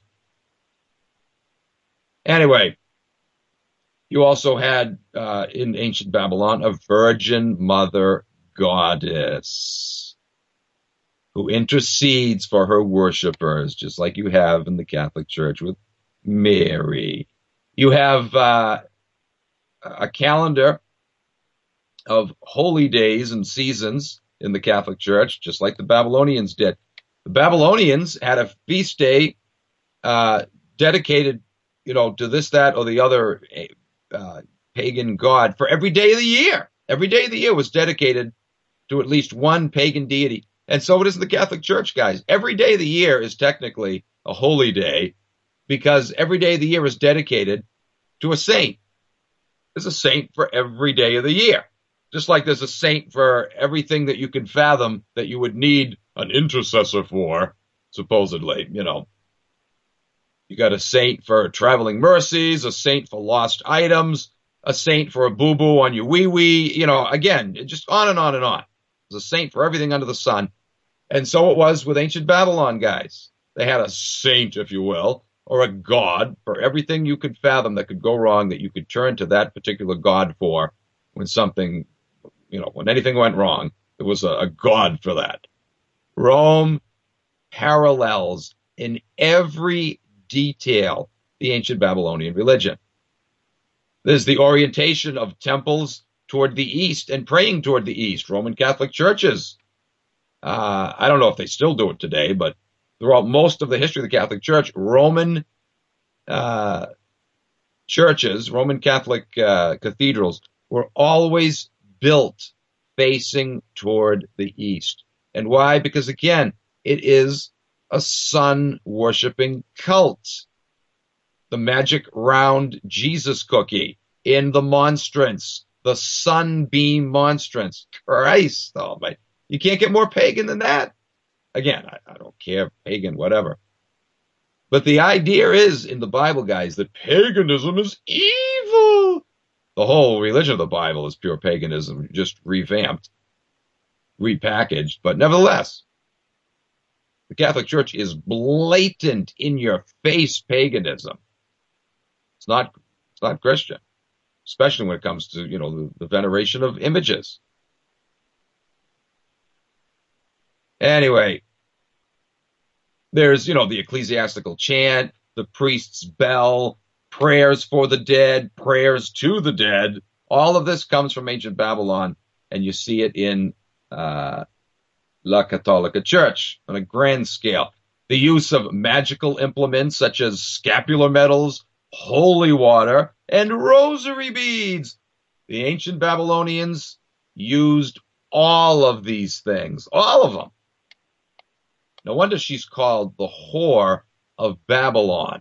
Anyway, you also had in ancient Babylon a virgin mother goddess who intercedes for her worshipers, just like you have in the Catholic Church with Mary. You have a calendar of holy days and seasons in the Catholic Church, just like the Babylonians did. The Babylonians had a feast day dedicated, to this, that, or the other pagan god for every day of the year. Every day of the year was dedicated to at least one pagan deity. And so it is in the Catholic Church, guys. Every day of the year is technically a holy day because every day of the year is dedicated to a saint. There's a saint for every day of the year. Just like there's a saint for everything that you can fathom that you would need an intercessor for, supposedly, You got a saint for traveling mercies, a saint for lost items, a saint for a boo-boo on your wee-wee, again, just on and on and on. There's a saint for everything under the sun. And so it was with ancient Babylon, guys. They had a saint, if you will, or a god for everything you could fathom that could go wrong, that you could turn to that particular god for when something, when anything went wrong. There was a god for that. Rome parallels in every detail the ancient Babylonian religion. There's the orientation of temples toward the east and praying toward the east. Roman Catholic churches. I don't know if they still do it today, but throughout most of the history of the Catholic Church, Roman churches, Roman Catholic cathedrals were always built facing toward the east. And why? Because again, it is a sun-worshipping cult. The magic round Jesus cookie in the monstrance, the sunbeam monstrance. Christ, oh my, you can't get more pagan than that. Again, I don't care, pagan, whatever. But the idea is in the Bible, guys, that paganism is evil. The whole religion of the Bible is pure paganism, just revamped, repackaged. But nevertheless, the Catholic Church is blatant in your face paganism. It's not Christian, especially when it comes to, the veneration of images. Anyway, there's, the ecclesiastical chant, the priest's bell, prayers for the dead, prayers to the dead. All of this comes from ancient Babylon, and you see it in La Católica Church on a grand scale. The use of magical implements such as scapular medals, holy water, and rosary beads. The ancient Babylonians used all of these things, all of them. No wonder she's called the whore of Babylon.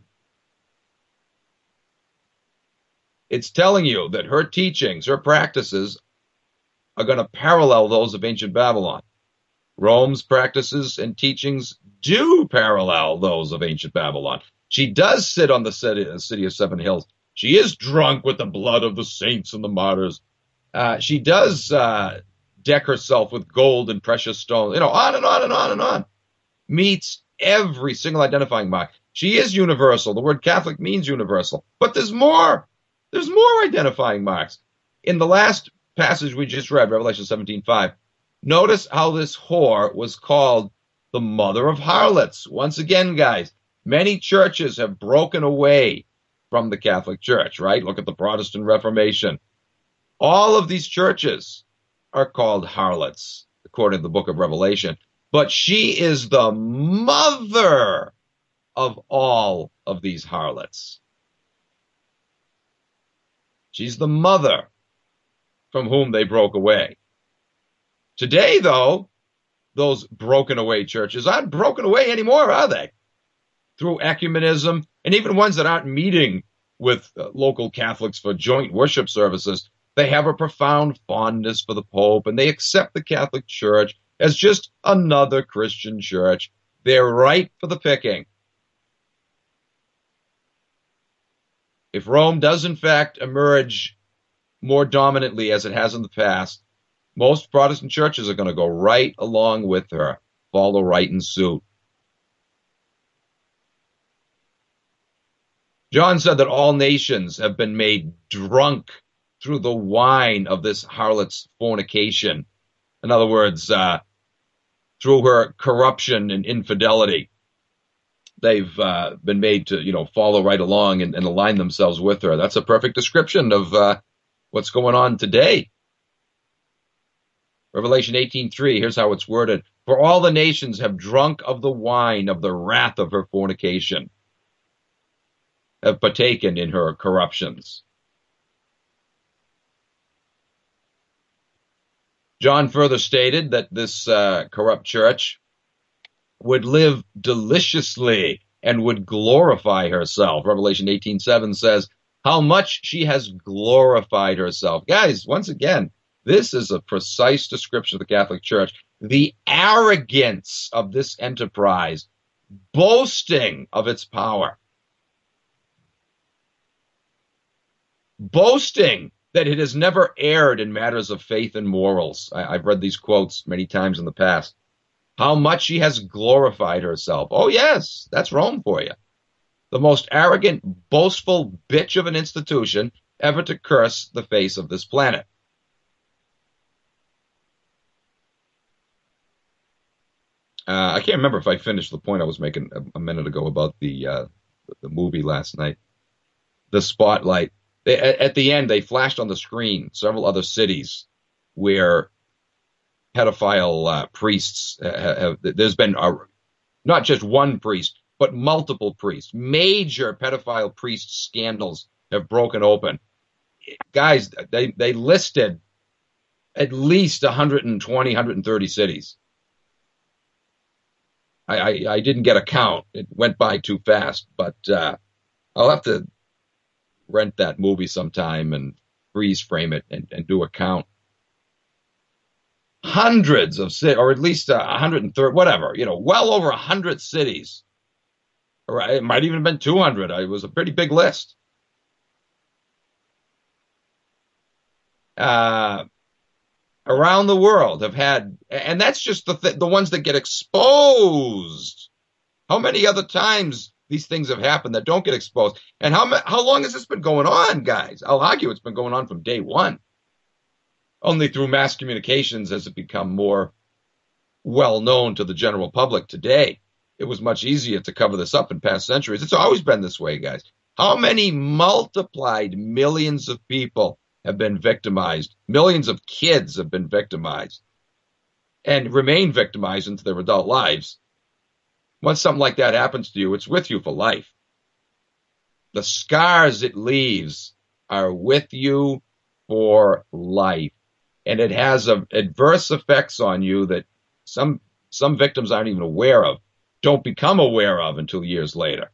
It's telling you that her teachings, her practices are going to parallel those of ancient Babylon. Rome's practices and teachings do parallel those of ancient Babylon. She does sit on the city of seven hills. She is drunk with the blood of the saints and the martyrs. She does deck herself with gold and precious stones, on and on and on and on. Meets every single identifying mark. She is universal. The word Catholic means universal. But there's more. There's more identifying marks. In the last passage we just read, Revelation 17:5, notice how this whore was called the mother of harlots. Once again, guys, many churches have broken away from the Catholic Church, right? Look at the Protestant Reformation. All of these churches are called harlots, according to the book of Revelation. But she is the mother of all of these harlots. She's the mother from whom they broke away. Today, though, those broken away churches aren't broken away anymore, are they? Through ecumenism, and even ones that aren't meeting with local Catholics for joint worship services, they have a profound fondness for the Pope, and they accept the Catholic Church as just another Christian church. They're ripe for the picking. If Rome does in fact emerge more dominantly as it has in the past, most Protestant churches are going to go right along with her, follow right in suit. John said that all nations have been made drunk through the wine of this harlot's fornication. In other words, through her corruption and infidelity. They've been made to, follow right along and align themselves with her. That's a perfect description of what's going on today. Revelation 18:3, here's how it's worded. For all the nations have drunk of the wine of the wrath of her fornication, have partaken in her corruptions. John further stated that this corrupt church would live deliciously and would glorify herself. Revelation 18:7 says, how much she has glorified herself. Guys, once again, this is a precise description of the Catholic Church. The arrogance of this enterprise, boasting of its power, boasting that it has never erred in matters of faith and morals. I've read these quotes many times in the past. How much she has glorified herself. Oh, yes, that's Rome for you. The most arrogant, boastful bitch of an institution ever to curse the face of this planet. I can't remember if I finished the point I was making a minute ago about the movie last night. The Spotlight. At the end, they flashed on the screen several other cities where pedophile priests there's been not just one priest, but multiple priests. Major pedophile priest scandals have broken open. Guys, they listed at least 120, 130 cities. I didn't get a count. It went by too fast, but I'll have to rent that movie sometime and freeze frame it and do a count. Hundreds of cities, or at least 130, whatever, well over 100 cities. Or it might even have been 200. It was a pretty big list. Around the world have had, and that's just the ones that get exposed. How many other times these things have happened that don't get exposed? And how long has this been going on, guys? I'll argue it's been going on from day one. Only through mass communications has it become more well known to the general public today. It was much easier to cover this up in past centuries. It's always been this way, guys. How many multiplied millions of people have been victimized? Millions of kids have been victimized and remain victimized into their adult lives. Once something like that happens to you, it's with you for life. The scars it leaves are with you for life. And it has adverse effects on you that some victims aren't even aware of, don't become aware of until years later.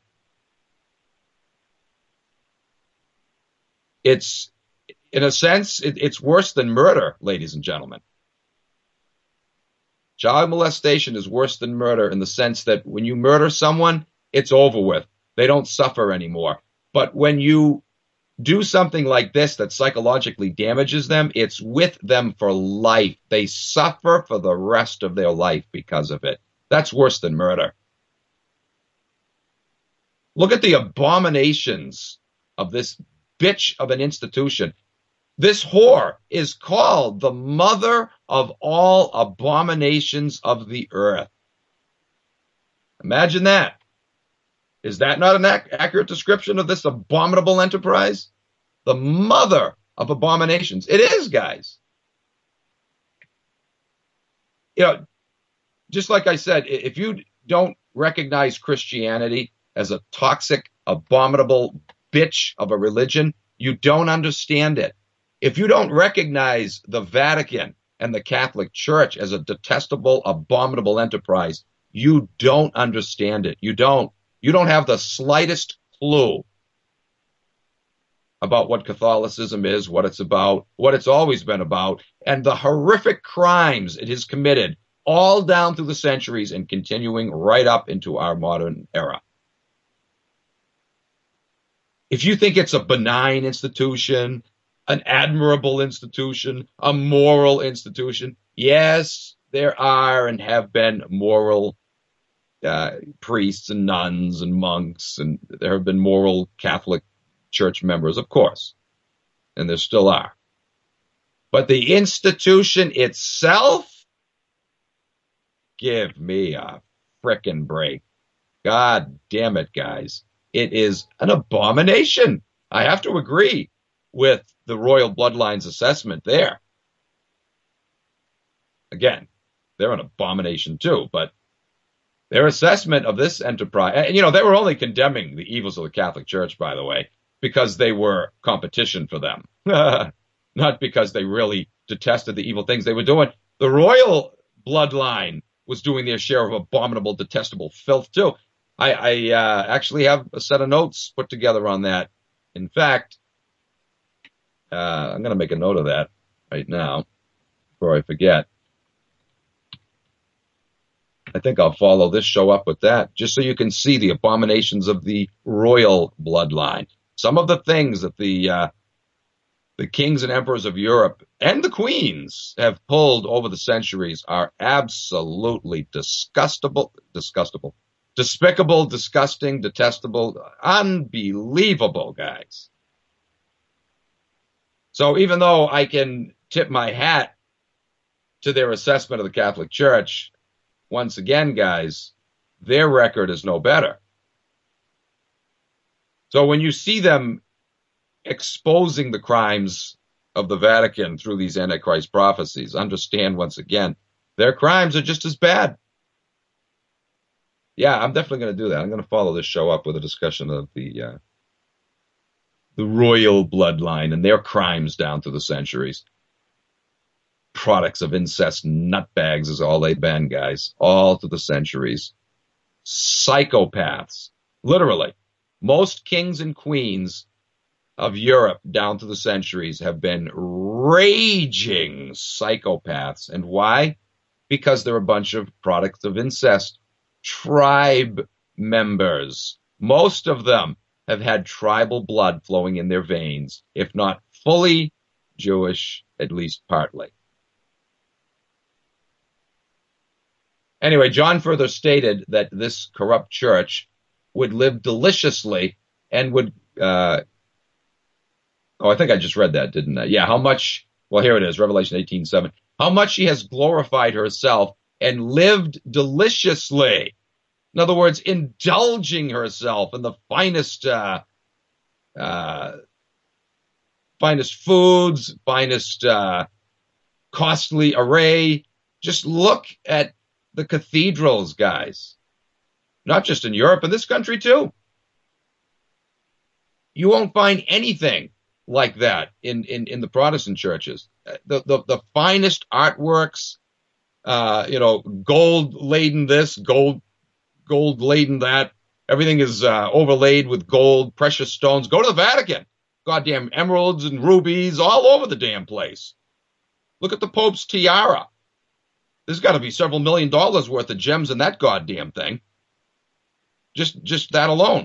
It's, in a sense, it's worse than murder, ladies and gentlemen. Child molestation is worse than murder in the sense that when you murder someone, it's over with. They don't suffer anymore. But when you do something like this that psychologically damages them, it's with them for life. They suffer for the rest of their life because of it. That's worse than murder. Look at the abominations of this bitch of an institution. This whore is called the mother of all abominations of the earth. Imagine that. Is that not an accurate description of this abominable enterprise? The mother of abominations. It is, guys. You know, just like I said, if you don't recognize Christianity as a toxic, abominable bitch of a religion, you don't understand it. If you don't recognize the Vatican and the Catholic Church as a detestable, abominable enterprise, you don't understand it. You don't. You don't have the slightest clue about what Catholicism is, what it's about, what it's always been about, and the horrific crimes it has committed all down through the centuries and continuing right up into our modern era. If you think it's a benign institution, an admirable institution, a moral institution, yes, there are and have been moral priests and nuns and monks, and there have been moral Catholic Church members, of course, and there still are. But the institution itself, give me a frickin' break. God damn it, guys. It is an abomination. I have to agree with the Royal Bloodlines assessment there. Again, they're an abomination too, but their assessment of this enterprise, and you know, they were only condemning the evils of the Catholic Church, by the way, because they were competition for them, not because they really detested the evil things they were doing. The royal bloodline was doing their share of abominable, detestable filth too. I actually have a set of notes put together on that. In fact, I'm going to make a note of that right now before I forget. I think I'll follow this show up with that, just so you can see the abominations of the royal bloodline. Some of the things that the kings and emperors of Europe and the queens have pulled over the centuries are absolutely despicable, disgusting, detestable, unbelievable, guys. So even though I can tip my hat to their assessment of the Catholic Church, once again, guys, their record is no better. So when you see them exposing the crimes of the Vatican through these Antichrist prophecies, understand once again, their crimes are just as bad. Yeah, I'm definitely going to do that. I'm going to follow this show up with a discussion of the royal bloodline and their crimes down through the centuries. Products of incest nutbags is all they've been, guys, all through the centuries. Psychopaths, literally. Most kings and queens of Europe down through the centuries have been raging psychopaths. And why? Because they're a bunch of products of incest. Tribe members. Most of them have had tribal blood flowing in their veins, if not fully Jewish, at least partly. Anyway, John further stated that this corrupt church would live deliciously and would, I think I just read that, didn't I? Yeah, how much, well, here it is, Revelation 18:7. How much she has glorified herself and lived deliciously. In other words, indulging herself in the finest foods, finest costly array. Just look at the cathedrals, guys. Not just in Europe, in this country too. You won't find anything like that in the Protestant churches. The finest artworks, gold laden this, gold laden that. Everything is overlaid with gold, precious stones. Go to the Vatican. Goddamn emeralds and rubies all over the damn place. Look at the Pope's tiara. There's got to be several $1 million worth of gems in that goddamn thing. Just that alone.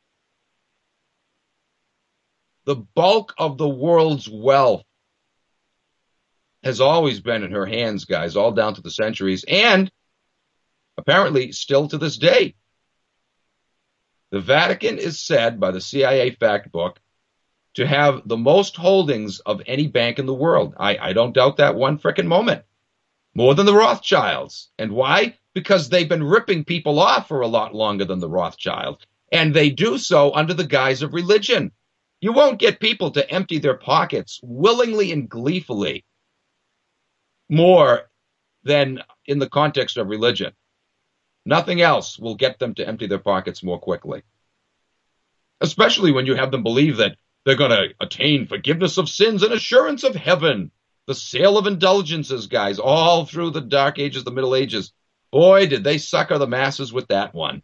The bulk of the world's wealth has always been in her hands, guys, all down to the centuries, and apparently still to this day. The Vatican is said by the CIA fact book to have the most holdings of any bank in the world. I don't doubt that one frickin' moment. More than the Rothschilds. And why? Because they've been ripping people off for a lot longer than the Rothschilds. And they do so under the guise of religion. You won't get people to empty their pockets willingly and gleefully more than in the context of religion. Nothing else will get them to empty their pockets more quickly. Especially when you have them believe that they're going to attain forgiveness of sins and assurance of heaven. The sale of indulgences, guys, all through the Dark Ages, the Middle Ages. Boy, did they sucker the masses with that one.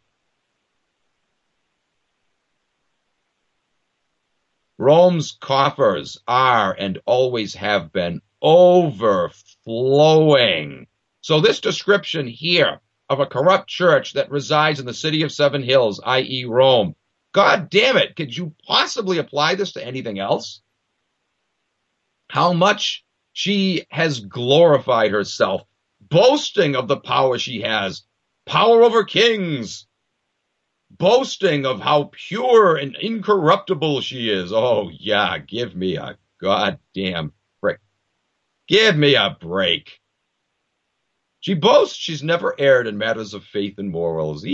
Rome's coffers are and always have been overflowing. So this description here of a corrupt church that resides in the city of Seven Hills, i.e. Rome, God damn it, could you possibly apply this to anything else? How much she has glorified herself, boasting of the power she has, power over kings, boasting of how pure and incorruptible she is. Oh, yeah, give me a goddamn break. Give me a break. She boasts she's never erred in matters of faith and morals.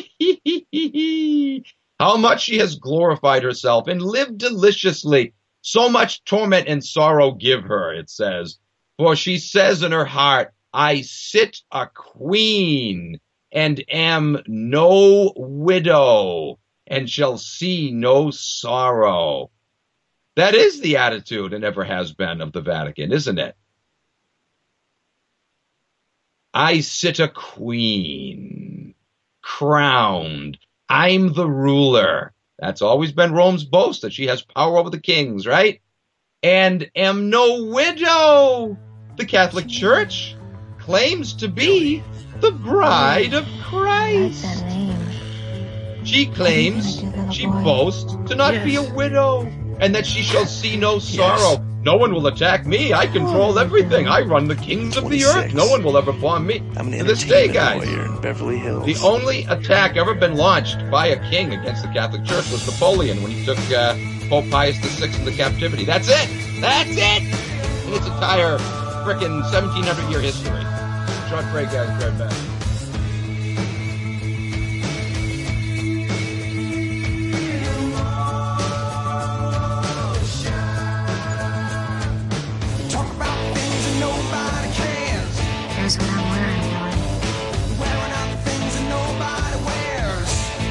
How much she has glorified herself and lived deliciously. So much torment and sorrow give her, it says. For she says in her heart, I sit a queen and am no widow and shall see no sorrow. That is the attitude, and ever has been, of the Vatican, isn't it? I sit a queen, crowned. I'm the ruler. That's always been Rome's boast, that she has power over the kings, right? And am no widow. The Catholic Church claims to be the bride of Christ. She claims, she boasts, to not be a widow, and that she shall see no sorrow. No one will attack me. I control everything. I run the kings of the earth. No one will ever bomb me. To this day, guys, in Beverly Hills. The only attack ever been launched by a king against the Catholic Church was Napoleon when he took Pope Pius VI into captivity. That's it. That's it. In its entire frickin' 1700-year history. Short break, guys. Right back. Here's what I'm wearing, Billy. Wearing out the things that nobody wears.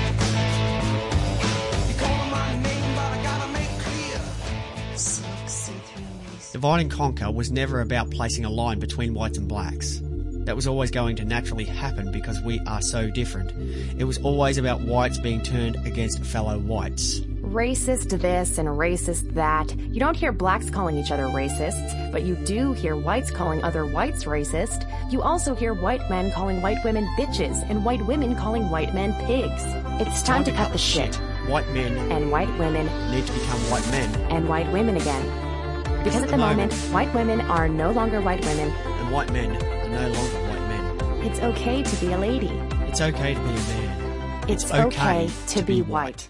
You call my name, but I gotta make clear. Silk see-through lace. Divide and Conquer was never about placing a line between whites and blacks. That was always going to naturally happen because we are so different. It was always about whites being turned against fellow whites. Racist this and racist that. You don't hear blacks calling each other racists, but you do hear whites calling other whites racist. You also hear white men calling white women bitches and white women calling white men pigs. It's time to cut the shit. White men and white women need to become white men. And white women again. Because at the moment, white women are no longer white women. And white men are no longer white men. It's okay to be a lady. It's okay to be a man. It's okay to be white.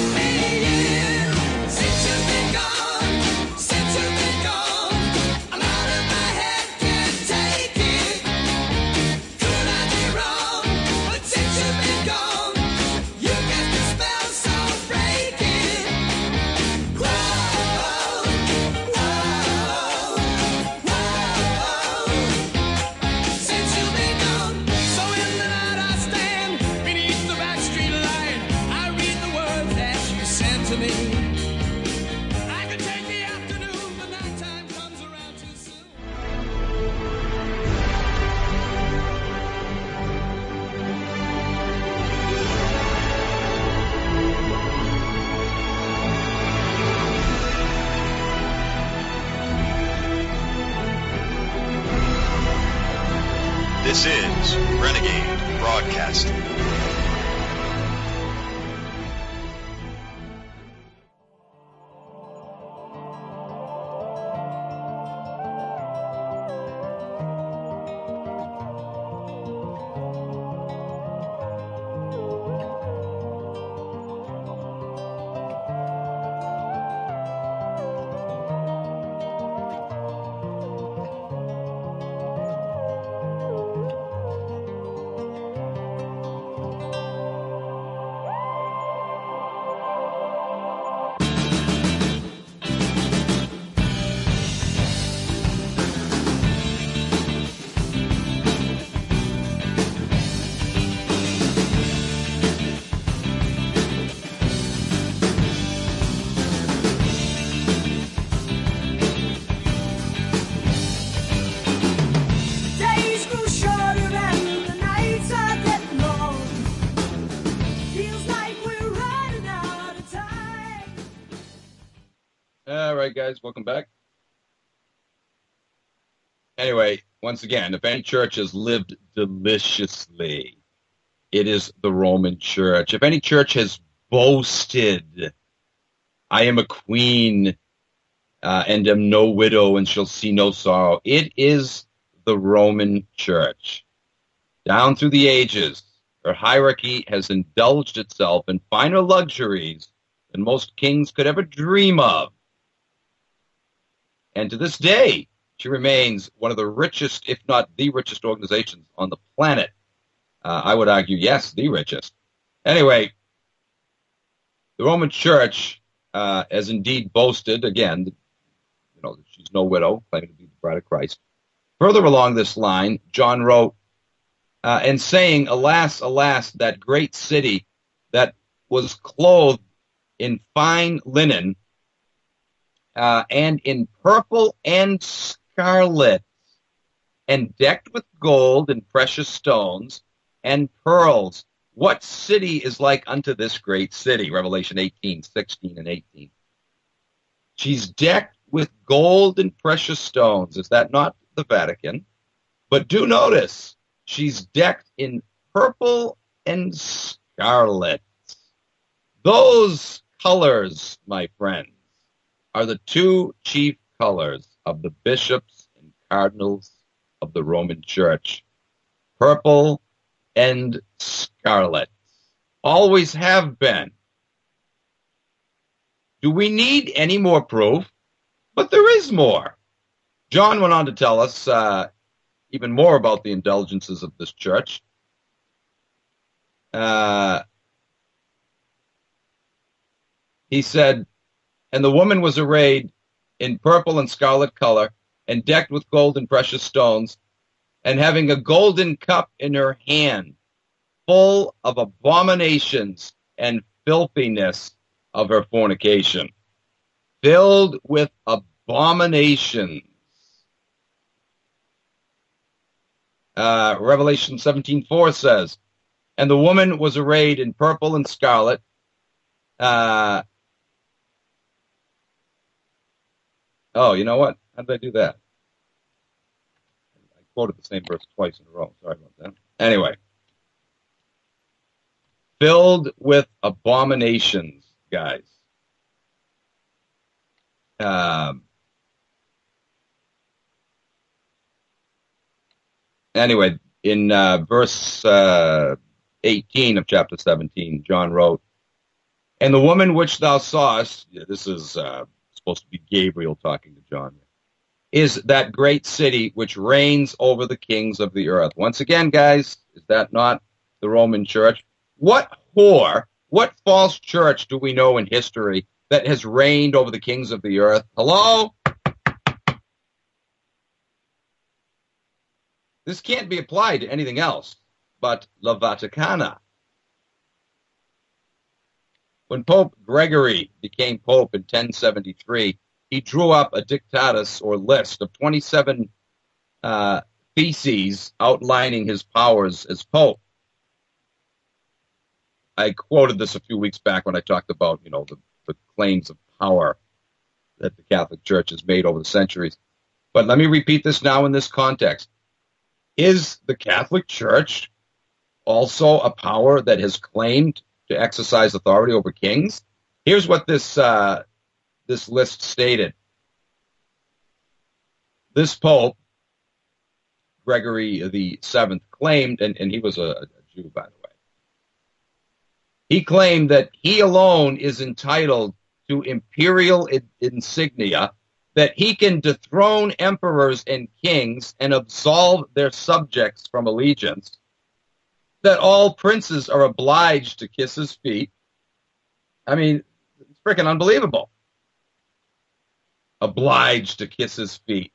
Since you've been gone, This is Renegade Broadcasting. Days grew shorter and the nights are getting long. Feels like we're running out of time. All right, guys, welcome back. Anyway, once again, if any church has lived deliciously, it is the Roman Church. If any church has boasted, I am a queen and am no widow and shall see no sorrow, it is the Roman Church. Down through the ages, her hierarchy has indulged itself in finer luxuries than most kings could ever dream of. And to this day, she remains one of the richest, if not the richest organizations on the planet. I would argue, yes, the richest. Anyway, the Roman Church has indeed boasted, again, that she's no widow, claiming to be the bride of Christ. Further along this line, John wrote, and saying, alas, alas, that great city that was clothed in fine linen and in purple and scarlet, and decked with gold and precious stones and pearls. What city is like unto this great city? Revelation 18:16 and 18. She's decked with gold and precious stones. Is that not the Vatican? But do notice, she's decked in purple and scarlet. Those colors, my friends, are the two chief colors of the bishops and cardinals of the Roman Church. Purple and scarlet. Always have been. Do we need any more proof? But there is more. John went on to tell us even more about the indulgences of this church. He said, and the woman was arrayed in purple and scarlet color, and decked with gold and precious stones, and having a golden cup in her hand, full of abominations and filthiness of her fornication. Filled with abominations. Revelation 17:4 says, and the woman was arrayed in purple and scarlet. Oh, you know what? How did I do that? I quoted the same verse twice in a row. Sorry about that. Anyway. Filled with abominations, guys. Anyway, in verse 18 of chapter 17, John wrote, and the woman which thou sawest, this is supposed to be Gabriel talking to John, is that great city which reigns over the kings of the earth. Once again, guys, is that not the Roman Church? What whore, what false church do we know in history that has reigned over the kings of the earth? Hello? This can't be applied to anything else but La Vaticana. When Pope Gregory became Pope in 1073, he drew up a dictatus or list of 27 theses outlining his powers as Pope. I quoted this a few weeks back when I talked about, the claims of power that the Catholic Church has made over the centuries. But let me repeat this now in this context. Is the Catholic Church also a power that has claimed to exercise authority over kings? Here's what this list stated. This Pope, Gregory VII, claimed, and he was a Jew, by the way, he claimed that he alone is entitled to imperial insignia, that he can dethrone emperors and kings and absolve their subjects from allegiance, that all princes are obliged to kiss his feet. I mean, it's freaking unbelievable. Obliged to kiss his feet.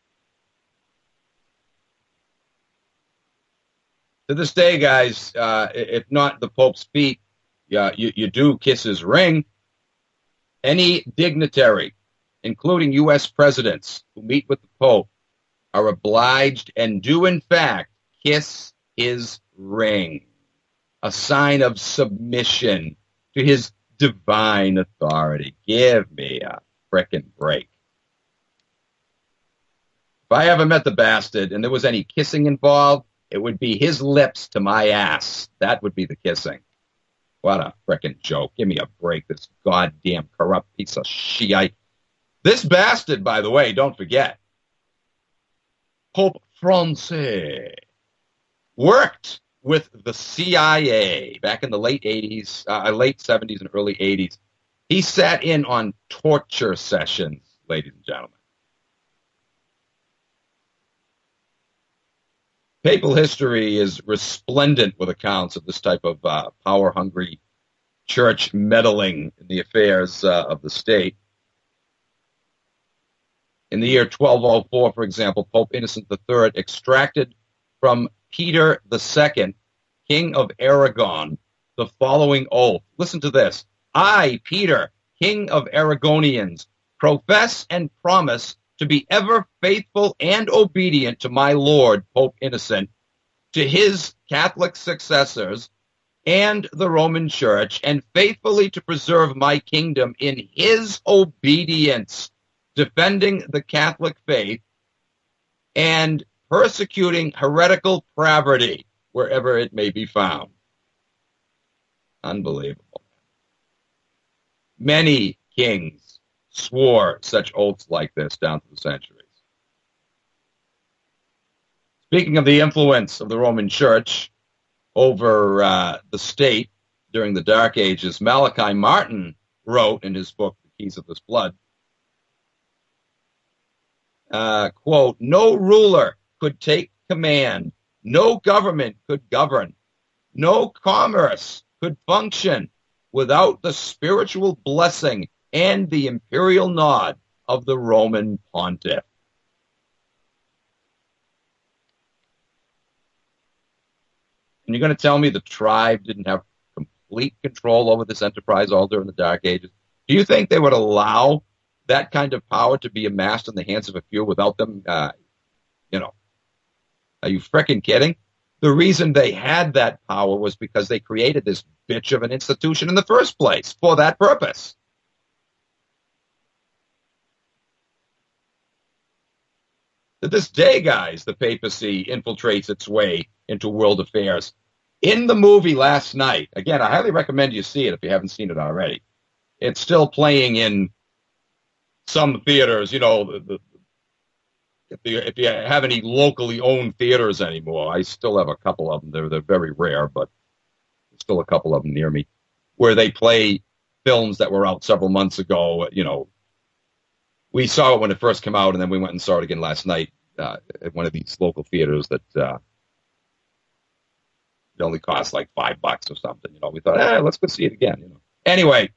To this day, guys, if not the Pope's feet, you do kiss his ring. Any dignitary, including U.S. presidents who meet with the Pope, are obliged and do, in fact, kiss his ring, a sign of submission to his divine authority. Give me a frickin' break. If I ever met the bastard and there was any kissing involved, it would be his lips to my ass. That would be the kissing. What a frickin' joke. Give me a break, this goddamn corrupt piece of shit. This bastard, by the way, don't forget, Pope Francis worked with the CIA back in the late 70s and early 80s. He sat in on torture sessions, ladies and gentlemen. Papal history is resplendent with accounts of this type of power-hungry church meddling in the affairs of the state. In the year 1204, for example, Pope Innocent III extracted from Peter II, King of Aragon, the following oath. Listen to this. I, Peter, King of Aragonians, profess and promise to be ever faithful and obedient to my Lord, Pope Innocent, to his Catholic successors and the Roman Church, and faithfully to preserve my kingdom in his obedience, defending the Catholic faith and persecuting heretical pravity wherever it may be found. Unbelievable. Many kings swore such oaths like this down through the centuries. Speaking of the influence of the Roman Church over the state during the Dark Ages, Malachi Martin wrote in his book, The Keys of This Blood, quote, no ruler could take command, no government could govern, no commerce could function without the spiritual blessing and the imperial nod of the Roman pontiff. And you're going to tell me the tribe didn't have complete control over this enterprise all during the Dark Ages? Do you think they would allow that kind of power to be amassed in the hands of a few without them, are you frickin' kidding? The reason they had that power was because they created this bitch of an institution in the first place for that purpose. To this day, guys, the papacy infiltrates its way into world affairs. In the movie last night, again, I highly recommend you see it if you haven't seen it already. It's still playing in some theaters, if you have any locally owned theaters anymore. I still have a couple of them. They're very rare, but there's still a couple of them near me where they play films that were out several months ago. We saw it when it first came out, and then we went and saw it again last night at one of these local theaters that it only cost like $5 or something. We thought, let's go see it again. Anyway,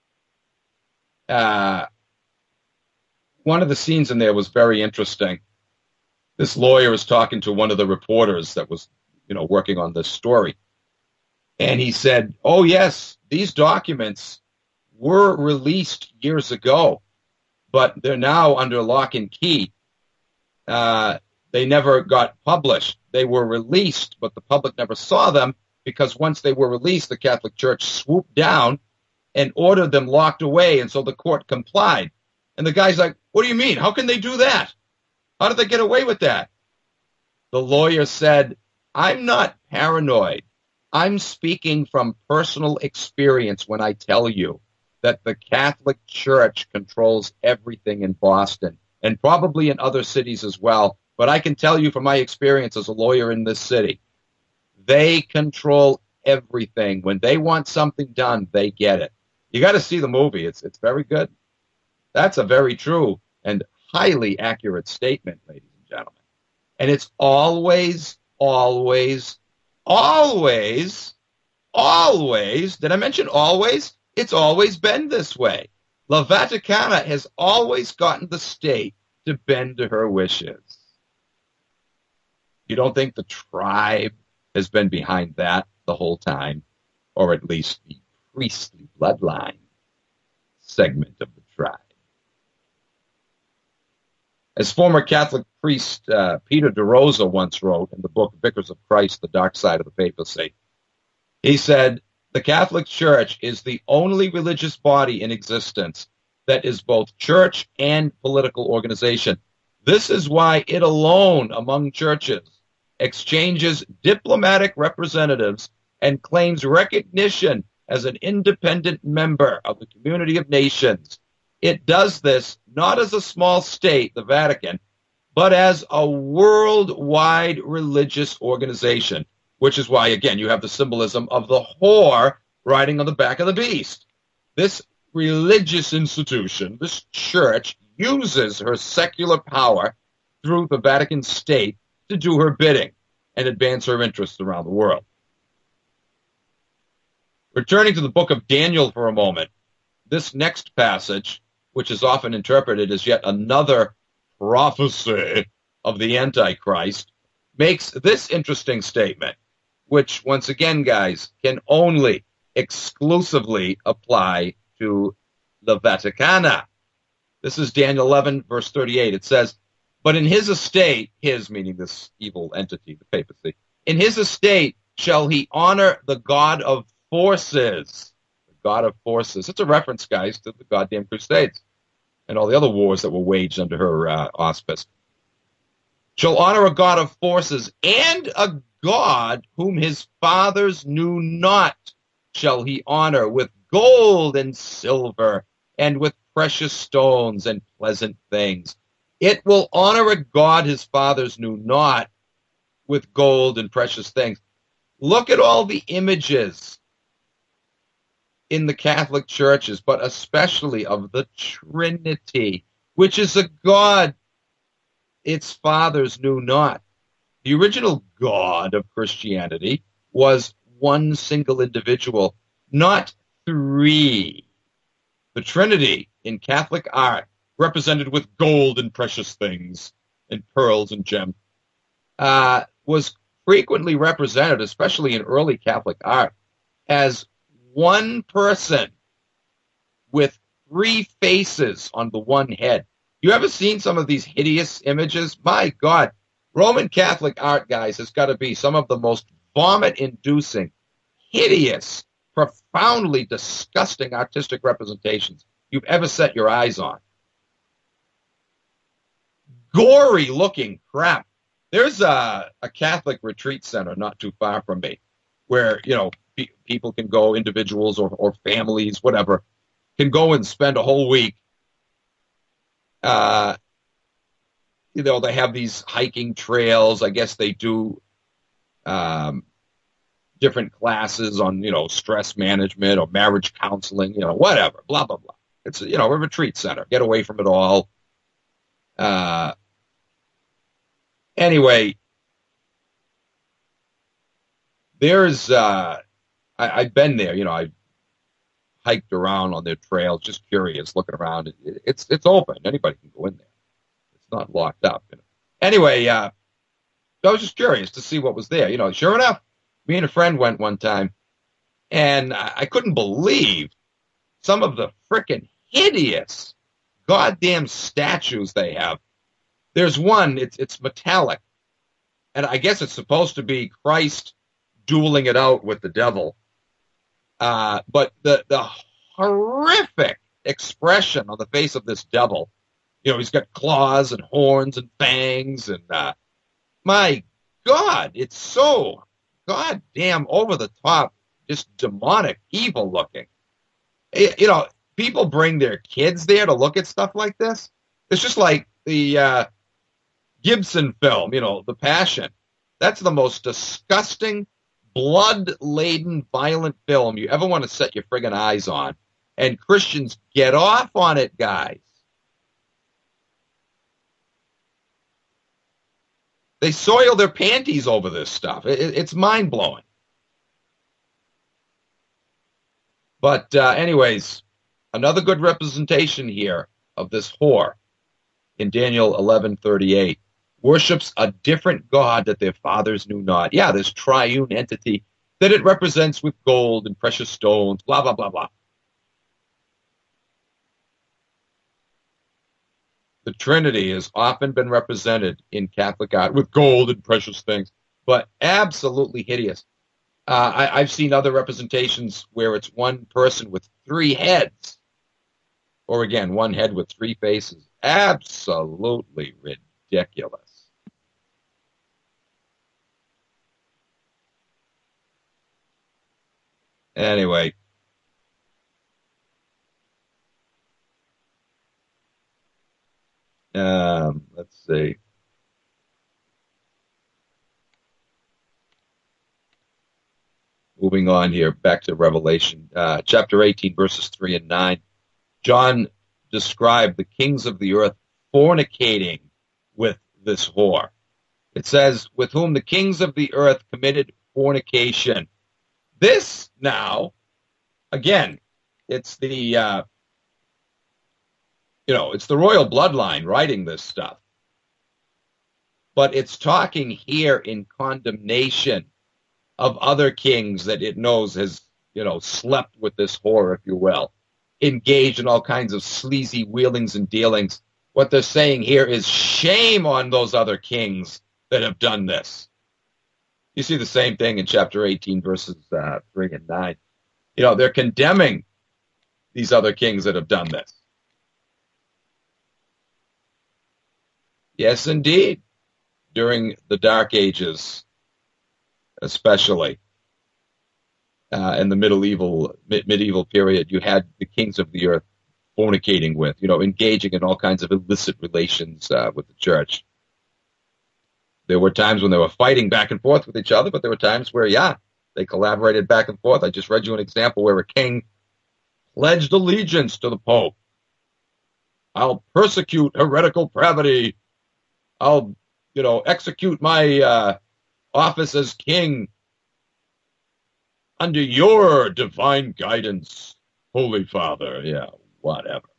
one of the scenes in there was very interesting. This lawyer is talking to one of the reporters that was, working on this story. And he said, oh, yes, these documents were released years ago, but they're now under lock and key. They never got published. They were released, but the public never saw them because once they were released, the Catholic Church swooped down and ordered them locked away, and so the court complied. And the guy's like, what do you mean? How can they do that? How did they get away with that? The lawyer said, I'm not paranoid. I'm speaking from personal experience when I tell you that the Catholic Church controls everything in Boston and probably in other cities as well. But I can tell you from my experience as a lawyer in this city, they control everything. When they want something done, they get it. You got to see the movie. It's very good. That's a very true and highly accurate statement, ladies and gentlemen. And it's always, always, always, always, did I mention always? It's always been this way. La Vaticana has always gotten the state to bend to her wishes. You don't think the tribe has been behind that the whole time, or at least the priestly bloodline segment of the tribe? As former Catholic priest Peter DeRosa once wrote in the book Vicars of Christ, The Dark Side of the Papacy, he said, the Catholic Church is the only religious body in existence that is both church and political organization. This is why it alone among churches exchanges diplomatic representatives and claims recognition as an independent member of the community of nations. It does this not as a small state, the Vatican, but as a worldwide religious organization, which is why, again, you have the symbolism of the whore riding on the back of the beast. This religious institution, this church, uses her secular power through the Vatican state to do her bidding and advance her interests around the world. Returning to the book of Daniel for a moment, this next passage, which is often interpreted as yet another prophecy of the Antichrist, makes this interesting statement, which, once again, guys, can only exclusively apply to the Vaticana. This is Daniel 11, verse 38. It says, but in his estate, his meaning this evil entity, the papacy, in his estate shall he honor the God of forces. The God of forces. It's a reference, guys, to the goddamn Crusades and all the other wars that were waged under her auspice. Shall honor a God of forces, and a God whom his fathers knew not shall he honor with gold and silver and with precious stones and pleasant things. It will honor a God his fathers knew not with gold and precious things. Look at all the images in the Catholic churches, but especially of the Trinity, which is a God its fathers knew not. The original God of Christianity was one single individual, not three. The Trinity in Catholic art, represented with gold and precious things and pearls and gems, was frequently represented, especially in early Catholic art, as one person with three faces on the one head. You ever seen some of these hideous images? My God, Roman Catholic art, guys, has got to be some of the most vomit-inducing, hideous, profoundly disgusting artistic representations you've ever set your eyes on. Gory-looking crap. There's a Catholic retreat center not too far from me where, you know, people can go, individuals or families, whatever, can go and spend a whole week. You know, they have these hiking trails. I guess they do different classes on, you know, stress management or marriage counseling, you know, whatever, blah, blah, blah. It's, you know, a retreat center. Get away from it all. Anyway, there's, I've been there, you know, I hiked around on their trails, just curious, looking around. It's open. Anybody can go in there. It's not locked up. You know. Anyway, I was just curious to see what was there. You know, sure enough, me and a friend went one time, and I couldn't believe some of the frickin' hideous goddamn statues they have. There's one, it's metallic, and I guess it's supposed to be Christ dueling it out with the devil. But the horrific expression on the face of this devil, you know, he's got claws and horns and fangs, and my God, it's so goddamn over the top, just demonic, evil looking. People bring their kids there to look at stuff like this. It's just like the Gibson film, The Passion. That's the most disgusting, blood-laden, violent film you ever want to set your friggin' eyes on. And Christians get off on it, guys. They soil their panties over this stuff. It's mind-blowing. But anyways, another good representation here of this whore in Daniel 11:38. Worships a different God that their fathers knew not. Yeah, this triune entity that it represents with gold and precious stones, blah, blah, blah, blah. The Trinity has often been represented in Catholic art with gold and precious things, but absolutely hideous. I've seen other representations where it's one person with three heads, or again, one head with three faces. Absolutely ridiculous. Anyway. Let's see. Moving on here, back to Revelation, chapter 18, verses 3 and 9. John described the kings of the earth fornicating with this whore. It says, with whom the kings of the earth committed fornication. This now, again, it's the it's the royal bloodline writing this stuff. But it's talking here in condemnation of other kings that it knows has, slept with this whore, if you will, engaged in all kinds of sleazy wheelings and dealings. What they're saying here is shame on those other kings that have done this. You see the same thing in chapter 18, verses 3 and 9. They're condemning these other kings that have done this. Yes, indeed. During the Dark Ages, especially, in the medieval period, you had the kings of the earth fornicating with, engaging in all kinds of illicit relations with the church. There were times when they were fighting back and forth with each other, but there were times where, they collaborated back and forth. I just read you an example where a king pledged allegiance to the Pope. I'll persecute heretical pravity. I'll, execute my office as king under your divine guidance, Holy Father. Yeah, whatever.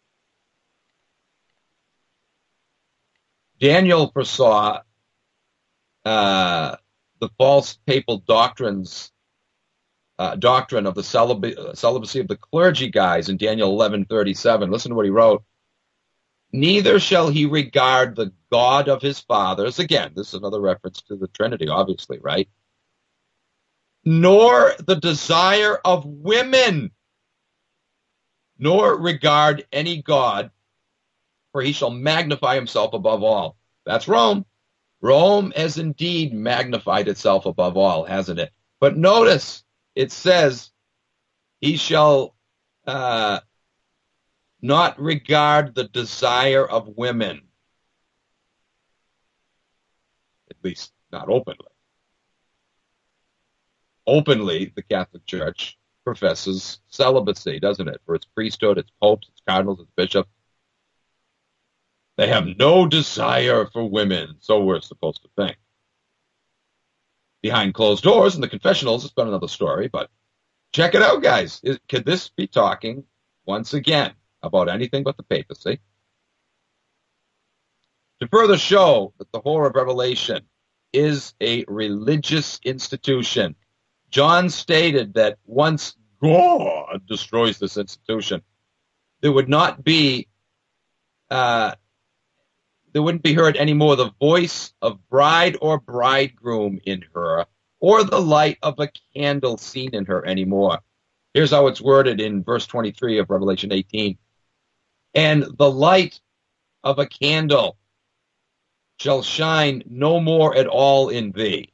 Daniel foresaw the false papal doctrine of the celibacy of the clergy guys in Daniel 11:37. Listen to what he wrote. Neither shall he regard the God of his fathers. Again, this is another reference to the Trinity, obviously, right? Nor the desire of women, nor regard any God, for he shall magnify himself above all. That's Rome. Rome has indeed magnified itself above all, hasn't it? But notice, it says, he shall not regard the desire of women, at least not openly. Openly, the Catholic Church professes celibacy, doesn't it? For its priesthood, its popes, its cardinals, its bishops. They have no desire for women, so we're supposed to think. Behind closed doors in the confessionals, it's been another story, but check it out, guys. Could this be talking, once again, about anything but the papacy? To further show that the whore of Revelation is a religious institution, John stated that once God destroys this institution, there would not be, there wouldn't be heard anymore the voice of bride or bridegroom in her, or the light of a candle seen in her anymore. Here's how it's worded in verse 23 of Revelation 18. And the light of a candle shall shine no more at all in thee.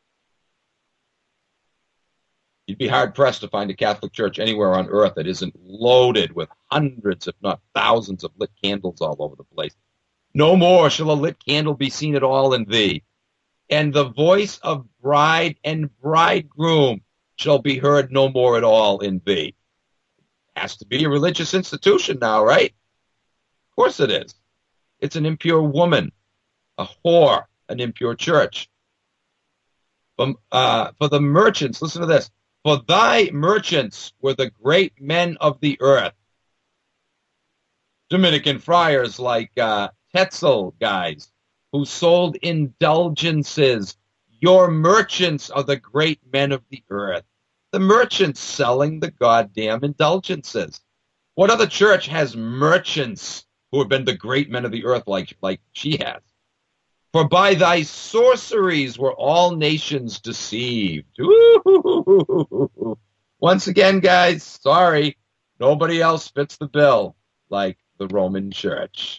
You'd be hard-pressed to find a Catholic church anywhere on earth that isn't loaded with hundreds, if not thousands, of lit candles all over the place. No more shall a lit candle be seen at all in thee. And the voice of bride and bridegroom shall be heard no more at all in thee. Has to be a religious institution now, right? Of course it is. It's an impure woman, a whore, an impure church. For the merchants, listen to this. For thy merchants were the great men of the earth. Dominican friars like Tetzel guys who sold indulgences. Your merchants are the great men of the earth. The merchants selling the goddamn indulgences. What other church has merchants who have been the great men of the earth like she has? For by thy sorceries were all nations deceived. Ooh. Once again, guys, sorry, nobody else fits the bill like the Roman Church.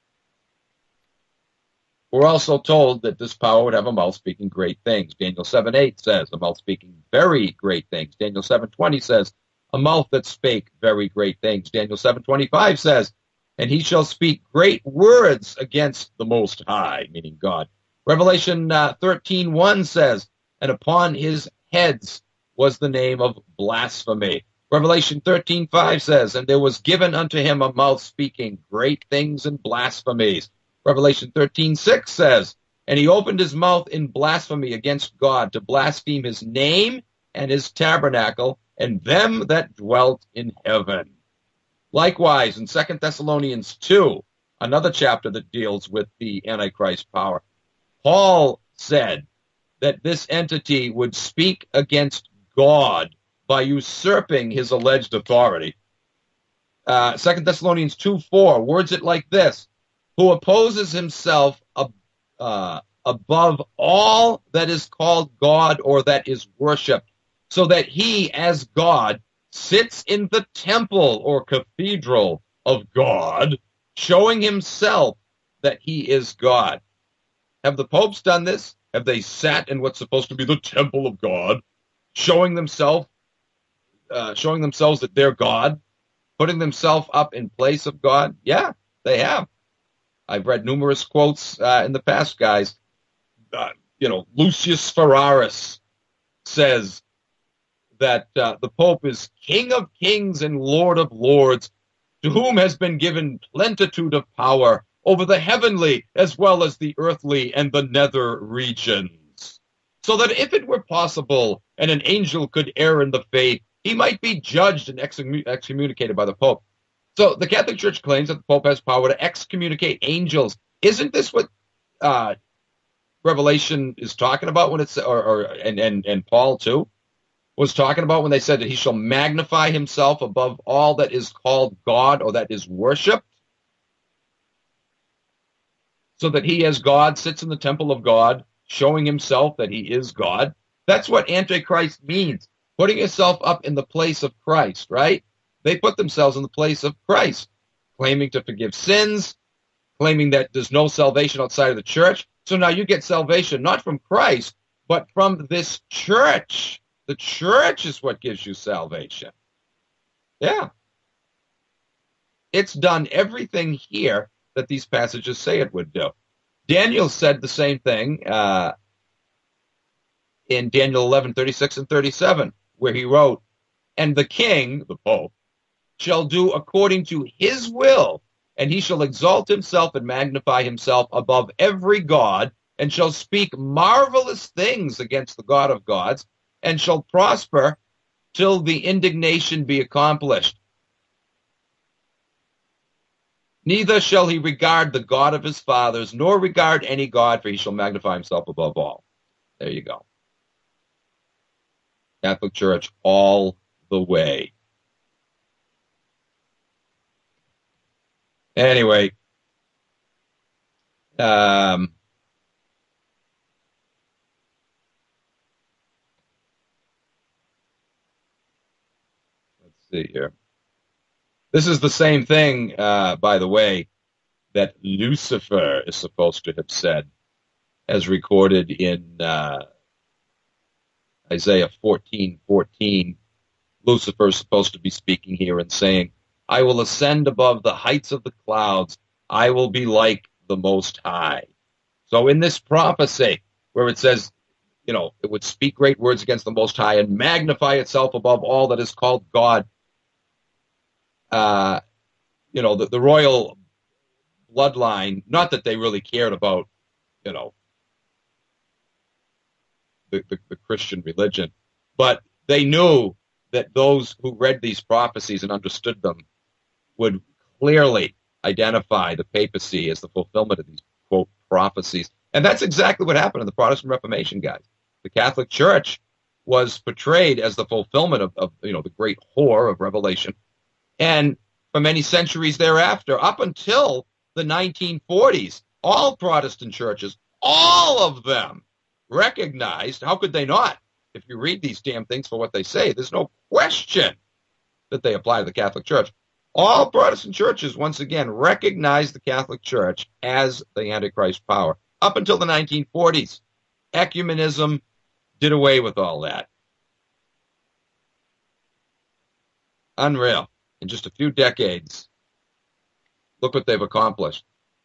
We're also told that this power would have a mouth speaking great things. Daniel 7:8 says, a mouth speaking very great things. Daniel 7:20 says, a mouth that spake very great things. Daniel 7:25 says, and he shall speak great words against the Most High, meaning God. Revelation 13:1 says, and upon his heads was the name of blasphemy. Revelation 13:5 says, and there was given unto him a mouth speaking great things and blasphemies. Revelation 13:6 says, and he opened his mouth in blasphemy against God to blaspheme his name and his tabernacle and them that dwelt in heaven. Likewise, in 2 Thessalonians 2, another chapter that deals with the Antichrist power, Paul said that this entity would speak against God by usurping his alleged authority. 2 Thessalonians 2:4 words it like this, who opposes himself above all that is called God or that is worshipped, so that he, as God, sits in the temple or cathedral of God, showing himself that he is God. Have the popes done this? Have they sat in what's supposed to be the temple of God, showing themselves that they're God, putting themselves up in place of God? Yeah, they have. I've read numerous quotes in the past, guys. Lucius Ferraris says that the Pope is King of kings and Lord of lords, to whom has been given plenitude of power over the heavenly as well as the earthly and the nether regions. So that if it were possible and an angel could err in the faith, he might be judged and excommunicated by the Pope. So the Catholic Church claims that the Pope has power to excommunicate angels. Isn't this what Revelation is talking about when it's and Paul too was talking about when they said that he shall magnify himself above all that is called God or that is worshipped, so that he as God sits in the temple of God, showing himself that he is God? That's what Antichrist means, putting yourself up in the place of Christ, right? They put themselves in the place of Christ, claiming to forgive sins, claiming that there's no salvation outside of the church. So now you get salvation not from Christ, but from this church. The church is what gives you salvation. Yeah. It's done everything here that these passages say it would do. Daniel said the same thing in Daniel 11:36 and 37, where he wrote, and the king, the Pope, shall do according to his will, and he shall exalt himself and magnify himself above every god, and shall speak marvelous things against the God of gods, and shall prosper till the indignation be accomplished. Neither shall he regard the God of his fathers, nor regard any god, for he shall magnify himself above all. There you go. Catholic Church all the way. Anyway, let's see here. This is the same thing, by the way, that Lucifer is supposed to have said, as recorded in Isaiah 14:14. Lucifer is supposed to be speaking here and saying, I will ascend above the heights of the clouds. I will be like the Most High. So in this prophecy, where it says, it would speak great words against the Most High and magnify itself above all that is called God, the royal bloodline, not that they really cared about, the Christian religion, but they knew that those who read these prophecies and understood them would clearly identify the papacy as the fulfillment of these, quote, prophecies. And that's exactly what happened in the Protestant Reformation, guys. The Catholic Church was portrayed as the fulfillment of the great whore of Revelation. And for many centuries thereafter, up until the 1940s, all Protestant churches, all of them, recognized, how could they not? If you read these damn things for what they say, there's no question that they apply to the Catholic Church. All Protestant churches, once again, recognized the Catholic Church as the Antichrist power. Up until the 1940s, ecumenism did away with all that. Unreal. In just a few decades, look what they've accomplished.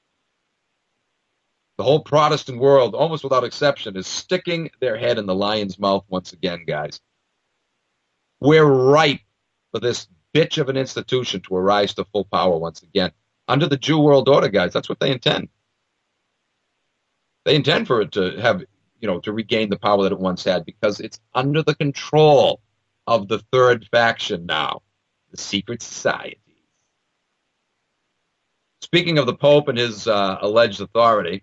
The whole Protestant world, almost without exception, is sticking their head in the lion's mouth once again, guys. We're ripe for this bitch of an institution to arise to full power once again. Under the Jew world order, guys, that's what they intend. They intend for it to have, to regain the power that it once had, because it's under the control of the third faction now, the secret societies. Speaking of the Pope and his alleged authority,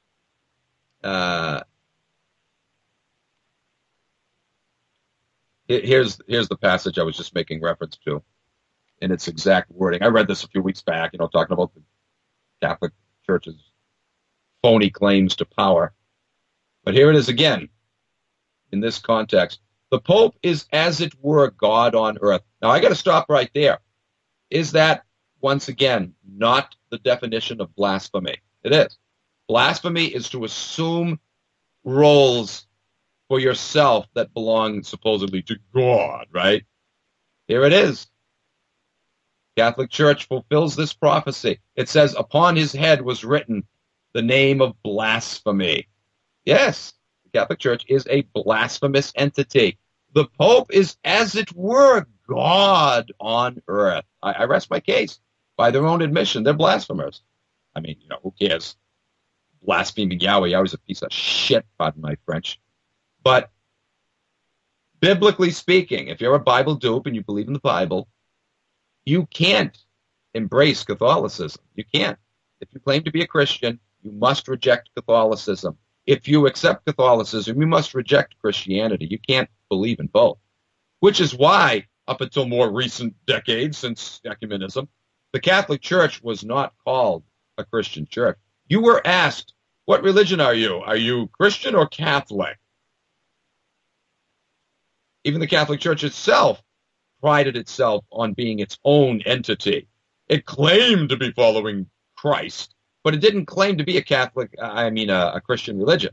here's the passage I was just making reference to in its exact wording. I read this a few weeks back, talking about the Catholic Church's phony claims to power. But here it is again in this context. The Pope is, as it were, God on earth. Now, I got to stop right there. Is that, once again, not the definition of blasphemy? It is. Blasphemy is to assume roles for yourself that belong supposedly to God, right? Here it is. Catholic Church fulfills this prophecy. It says, upon his head was written the name of blasphemy. Yes, the Catholic Church is a blasphemous entity. The Pope is, as it were, God on earth. I rest my case. By their own admission, they're blasphemers. I mean, who cares? Blaspheming Yahweh. Yahweh's a piece of shit, pardon my French. But biblically speaking, if you're a Bible dupe and you believe in the Bible, you can't embrace Catholicism. You can't. If you claim to be a Christian, you must reject Catholicism. If you accept Catholicism, you must reject Christianity. You can't believe in both. Which is why, up until more recent decades, since ecumenism, the Catholic Church was not called a Christian church. You were asked, what religion are you? Are you Christian or Catholic? Even the Catholic Church itself prided itself on being its own entity. It claimed to be following Christ, but it didn't claim to be a Christian religion.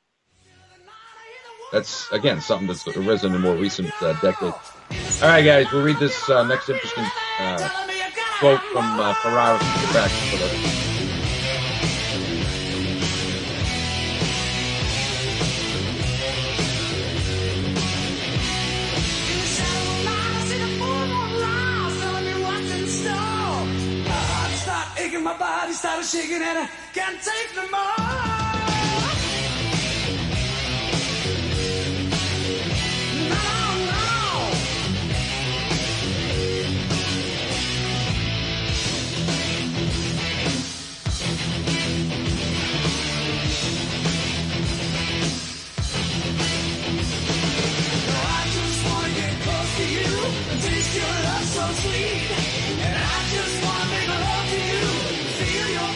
That's, again, something that's arisen in more recent decades. All right, guys, we'll read this next interesting quote from Ferrara from Quebec. My body started shaking and I can't take no more. I just want to get close to you and taste your love so sweet. And I just want to make love to you. Feel your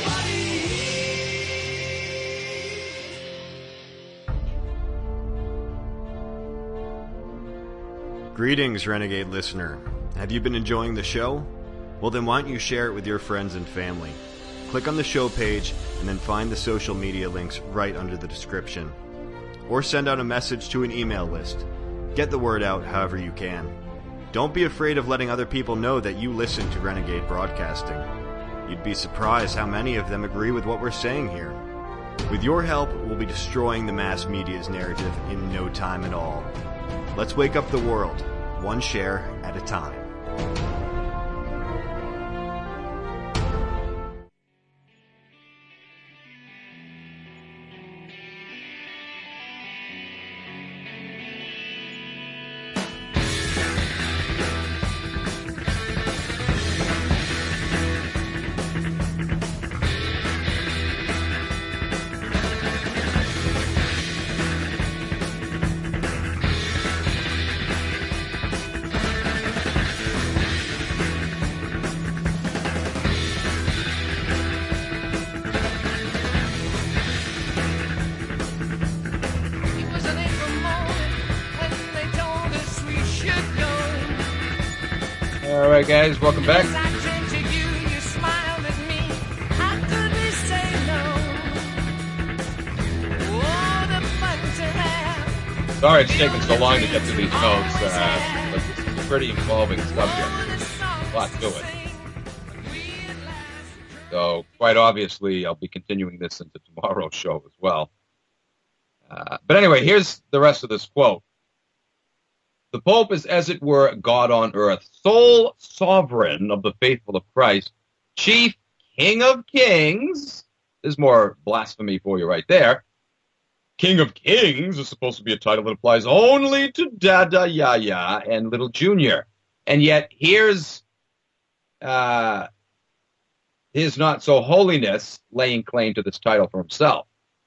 body. Greetings, Renegade listener. Have you been enjoying the show? Well, then why don't you share it with your friends and family? click on the show page and then find the social media links right under the description. Or send out a message to an email list. Get the word out however you can. Don't be afraid of letting other people know that you listen to Renegade Broadcasting. You'd be surprised how many of them agree with what we're saying here. With your help, we'll be destroying the mass media's narrative in no time at all. Let's wake up the world, one share at a time. It was an April morning when they told us we should go. All right, guys, welcome back. As I turned to you, you smiled at me. How could we say no? Oh, the fun to have. Sorry it's taking so long to get to these notes, but it's a pretty involving subject. A lot to it. So, quite obviously, I'll be continuing this into tomorrow's show as well. But anyway, here's the rest of this quote. The Pope is, as it were, God on earth, sole sovereign of the faithful of Christ, chief King of Kings. There's more blasphemy for you right there. King of Kings is supposed to be a title that applies only to Dada, Yaya, and Little Junior. And yet, here's his not-so-holiness laying claim to this title for himself.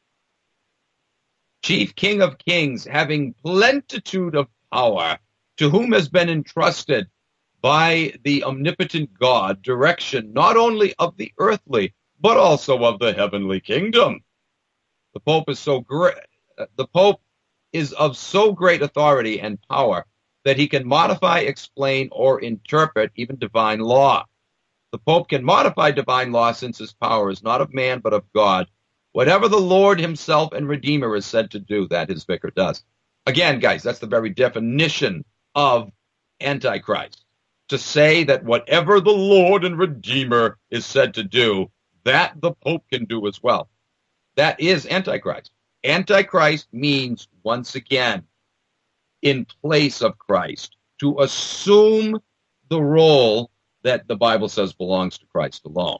Chief King of Kings, having plenitude of power, to whom has been entrusted by the omnipotent God direction not only of the earthly, but also of the heavenly kingdom. The Pope is so great. The Pope is of so great authority and power that he can modify, explain, or interpret even divine law. The Pope can modify divine law since his power is not of man but of God. Whatever the Lord himself and Redeemer is said to do, that his vicar does. Again, guys, that's the very definition of Antichrist. To say that whatever the Lord and Redeemer is said to do, that the Pope can do as well. That is Antichrist. Antichrist means, once again, in place of Christ, to assume the role that the Bible says belongs to Christ alone.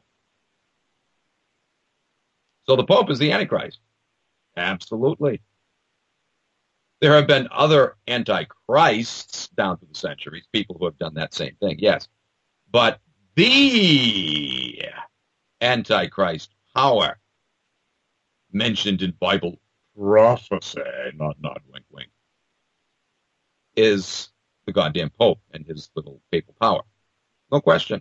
So the Pope is the Antichrist. Absolutely. There have been other Antichrists down through the centuries, people who have done that same thing, yes. But the Antichrist power mentioned in Bible prophecy, not wink wink, is the goddamn Pope and his little papal power. No question.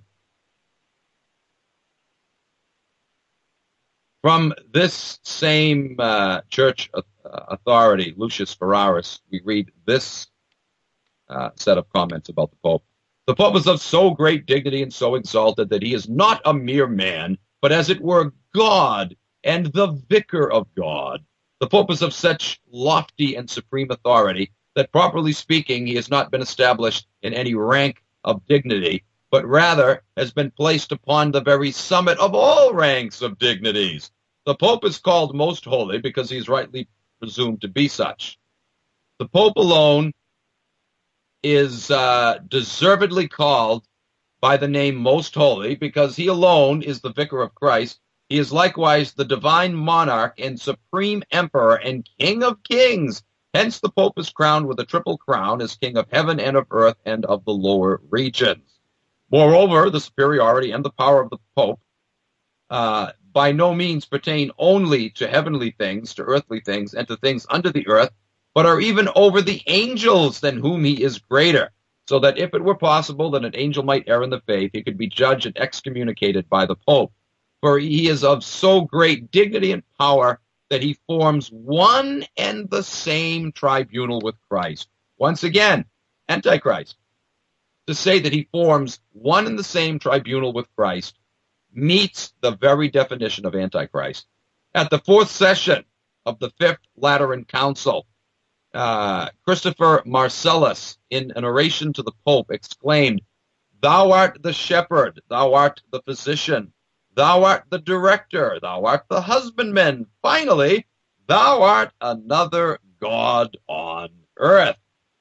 From this same church authority, Lucius Ferraris, we read this set of comments about the Pope. The Pope is of so great dignity and so exalted that he is not a mere man, but as it were God and the vicar of God. The Pope is of such lofty and supreme authority that, properly speaking, he has not been established in any rank of dignity, but rather has been placed upon the very summit of all ranks of dignities. The Pope is called most holy because he is rightly presumed to be such. The Pope alone is deservedly called by the name most holy because he alone is the vicar of Christ. He is likewise the divine monarch and supreme emperor and king of kings. Hence the Pope is crowned with a triple crown as king of heaven and of earth and of the lower regions. Moreover, the superiority and the power of the Pope by no means pertain only to heavenly things, to earthly things, and to things under the earth, but are even over the angels than whom he is greater, so that if it were possible that an angel might err in the faith, he could be judged and excommunicated by the Pope. For he is of so great dignity and power that he forms one and the same tribunal with Christ. Once again, Antichrist. To say that he forms one and the same tribunal with Christ meets the very definition of Antichrist. At the fourth session of the Fifth Lateran Council, Christopher Marcellus, in an oration to the Pope, exclaimed, "Thou art the shepherd, thou art the physician, thou art the director, thou art the husbandman. Finally, thou art another God on earth."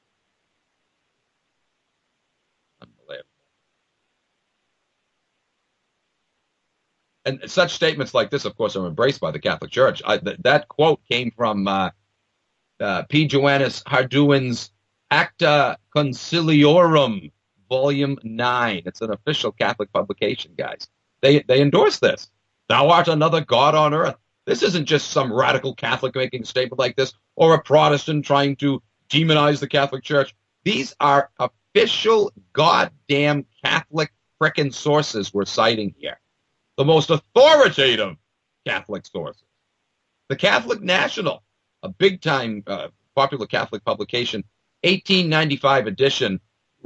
Unbelievable. And such statements like this, of course, are embraced by the Catholic Church. That quote came from P. Joannes Harduin's Acta Conciliorum, Volume 9. It's an official Catholic publication, guys. They endorse this. Thou art another God on earth. This isn't just some radical Catholic making a statement like this, or a Protestant trying to demonize the Catholic Church. These are official goddamn Catholic frickin' sources we're citing here. The most authoritative Catholic sources. The Catholic National, a big-time popular Catholic publication, 1895 edition,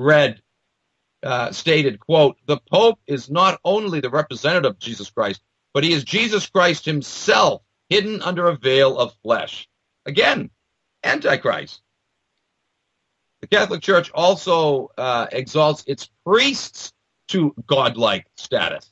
stated, quote, "The Pope is not only the representative of Jesus Christ, but he is Jesus Christ himself, hidden under a veil of flesh." Again, Antichrist. The Catholic Church also exalts its priests to godlike status.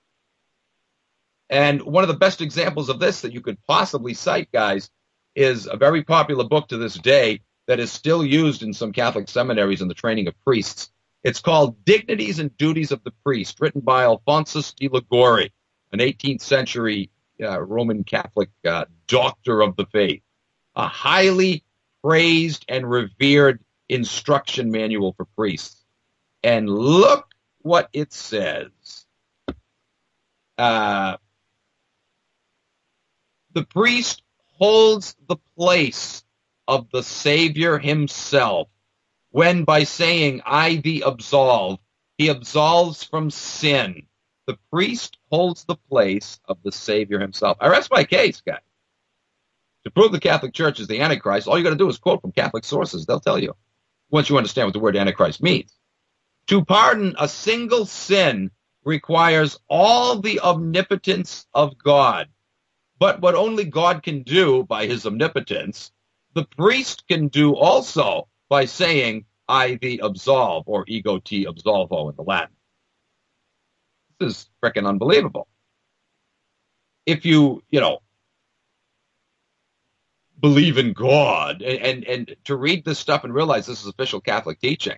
And one of the best examples of this that you could possibly cite, guys, is a very popular book to this day that is still used in some Catholic seminaries in the training of priests. It's called Dignities and Duties of the Priest, written by Alphonsus de Liguori, an 18th century Roman Catholic doctor of the faith. A highly praised and revered instruction manual for priests. And look what it says. The priest holds the place of the Savior himself when, by saying, "I thee absolve," he absolves from sin. The priest holds the place of the Savior himself. I rest my case, guys. To prove the Catholic Church is the Antichrist, all you got to do is quote from Catholic sources. They'll tell you, once you understand what the word Antichrist means. To pardon a single sin requires all the omnipotence of God. But what only God can do by his omnipotence, the priest can do also by saying, "I thee absolve," or ego te absolvo in the Latin. This is frickin' unbelievable. If you believe in God and to read this stuff and realize this is official Catholic teaching,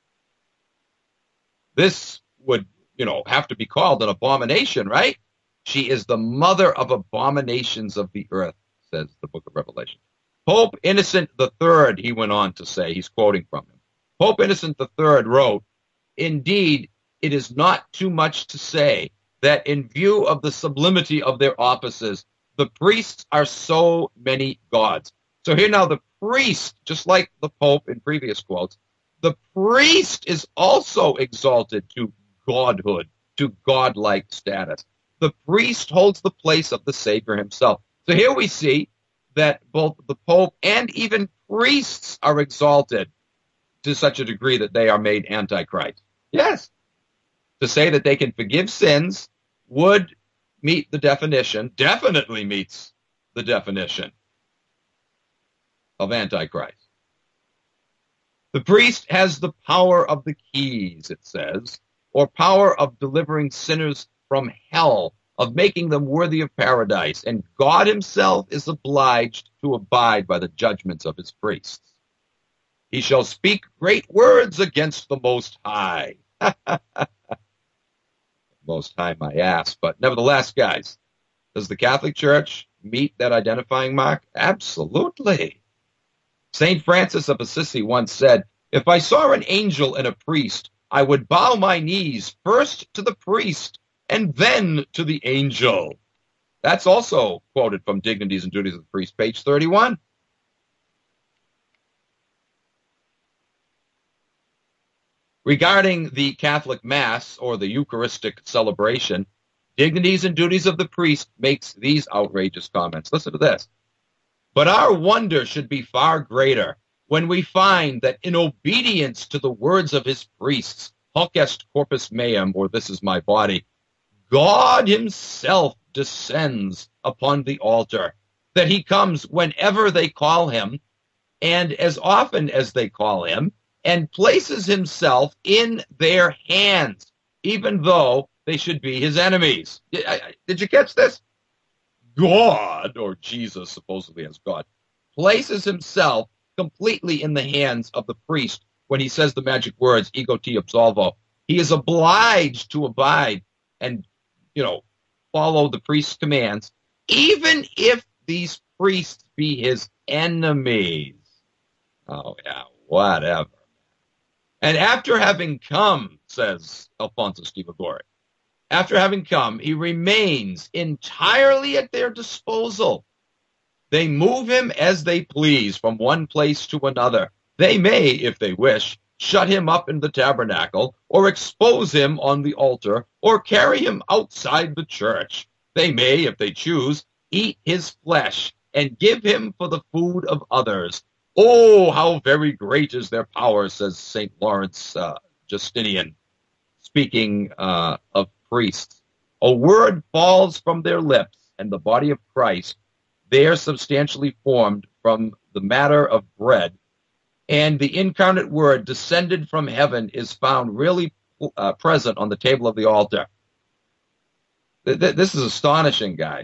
this would, have to be called an abomination, right? She is the mother of abominations of the earth, says the book of Revelation. Pope Innocent III, he went on to say, he's quoting from him. Pope Innocent III wrote, "Indeed, it is not too much to say that in view of the sublimity of their offices, the priests are so many gods." So here now the priest, just like the Pope in previous quotes, the priest is also exalted to godhood, to godlike status. The priest holds the place of the Savior himself. So here we see that both the Pope and even priests are exalted to such a degree that they are made Antichrist. Yes. To say that they can forgive sins would meet the definition, definitely meets the definition of Antichrist. The priest has the power of the keys, it says, or power of delivering sinners from hell, of making them worthy of paradise, and God himself is obliged to abide by the judgments of his priests. He shall speak great words against the Most High. Most High, my ass. But nevertheless, guys, does the Catholic Church meet that identifying mark? Absolutely. St. Francis of Assisi once said, "If I saw an angel and a priest, I would bow my knees first to the priest and then to the angel." That's also quoted from Dignities and Duties of the Priest, page 31. Regarding the Catholic Mass, or the Eucharistic celebration, Dignities and Duties of the Priest makes these outrageous comments. Listen to this. "But our wonder should be far greater when we find that in obedience to the words of his priests, hoc est corpus meum, or this is my body, God himself descends upon the altar, that he comes whenever they call him, and as often as they call him, and places himself in their hands, even though they should be his enemies. Did you catch this? God, or Jesus supposedly as God, places himself completely in the hands of the priest when he says the magic words, ego te absolvo. He is obliged to abide and, follow the priest's commands, even if these priests be his enemies. Oh, yeah, whatever. And after having come, says Alfonso Stivagori, after having come, he remains entirely at their disposal. They move him as they please from one place to another. They may, if they wish, shut him up in the tabernacle, or expose him on the altar, or carry him outside the church. They may, if they choose, eat his flesh, and give him for the food of others. Oh, how very great is their power, says St. Lawrence Justinian, speaking of priests. A word falls from their lips, and the body of Christ, there substantially formed from the matter of bread, and the incarnate word descended from heaven is found really present on the table of the altar. This is astonishing, guys.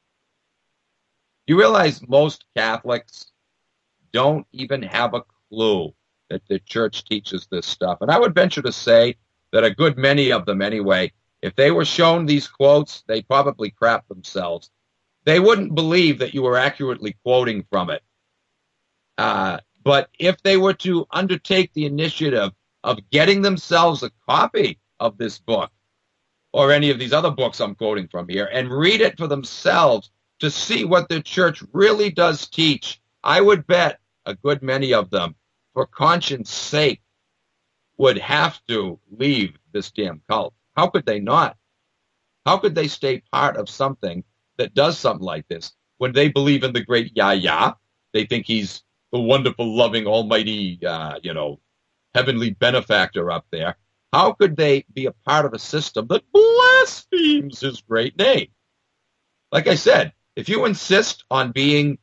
You realize most Catholics don't even have a clue that the church teaches this stuff. And I would venture to say that a good many of them anyway, if they were shown these quotes, they'd probably crap themselves. They wouldn't believe that you were accurately quoting from it. But if they were to undertake the initiative of getting themselves a copy of this book or any of these other books I'm quoting from here and read it for themselves to see what the church really does teach, I would bet a good many of them, for conscience sake, would have to leave this damn cult. How could they not? How could they stay part of something that does something like this when they believe in the great Yahya? They think he's the wonderful, loving, almighty, heavenly benefactor up there. How could they be a part of a system that blasphemes his great name? Like I said, if you insist on being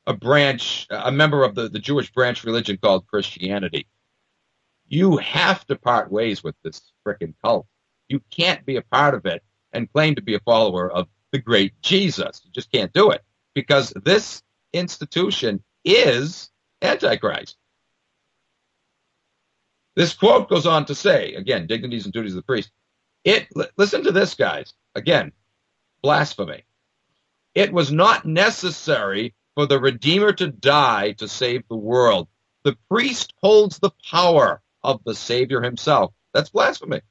a member of the Jewish branch religion called Christianity, you have to part ways with this frickin' cult. You can't be a part of it and claim to be a follower of the great Jesus. You just can't do it, because this institution is Antichrist. This quote goes on to say, again, dignities and duties of the priest. Listen to this, guys. Again, blasphemy. It was not necessary for the Redeemer to die to save the world. The priest holds the power of the Savior himself. That's blasphemy.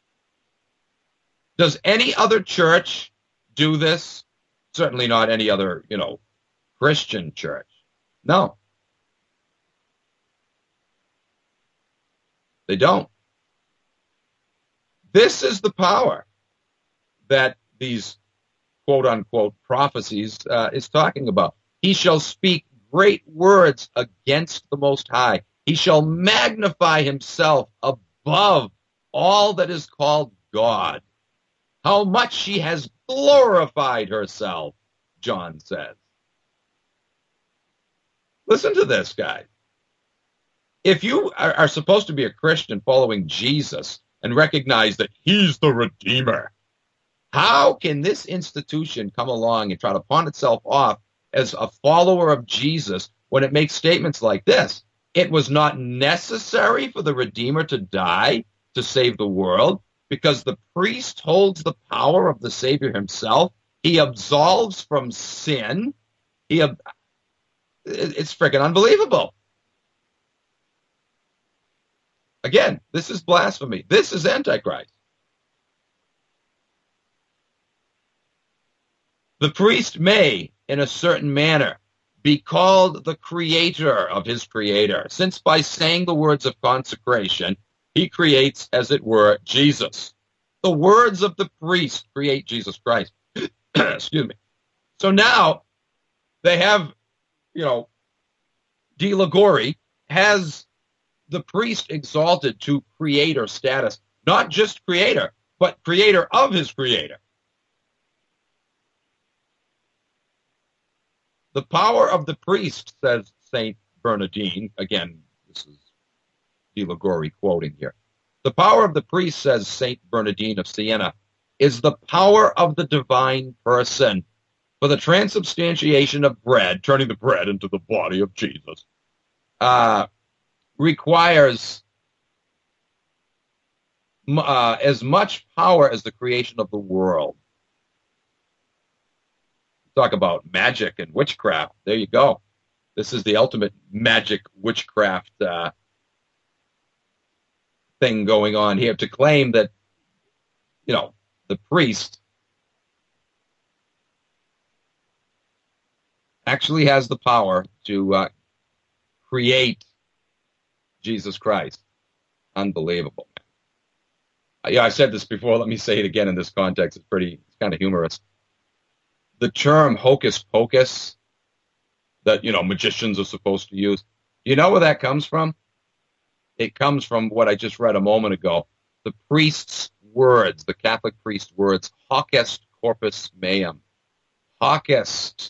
Does any other church do this? Certainly not any other, Christian church. No. They don't. This is the power that these quote-unquote prophecies is talking about. He shall speak great words against the Most High. He shall magnify himself above all that is called God. How much she has glorified herself, John says. Listen to this, guys. If you are supposed to be a Christian following Jesus and recognize that he's the Redeemer, how can this institution come along and try to pawn itself off as a follower of Jesus when it makes statements like this? It was not necessary for the Redeemer to die to save the world, because the priest holds the power of the Savior himself. He absolves from sin. It's freaking unbelievable. Again, this is blasphemy. This is Antichrist. The priest may, in a certain manner, be called the creator of his creator, since by saying the words of consecration, he creates, as it were, Jesus. The words of the priest create Jesus Christ. Excuse me. So now they have, De Ligori has the priest exalted to creator status, not just creator, but creator of his creator. The power of the priest, says St. Bernardine, again, this is De Ligori quoting here. The power of the priest, says St. Bernardine of Siena, is the power of the divine person for the transubstantiation of bread, turning the bread into the body of Jesus, requires as much power as the creation of the world. Talk about magic and witchcraft. There you go. This is the ultimate magic witchcraft thing going on here, to claim that, the priest actually has the power to create Jesus Christ. Unbelievable. I said this before. Let me say it again in this context. It's kind of humorous. The term hocus pocus that, magicians are supposed to use, you know where that comes from? It comes from what I just read a moment ago. The priest's words, the Catholic priest's words, hoc est corpus meum. Hoc est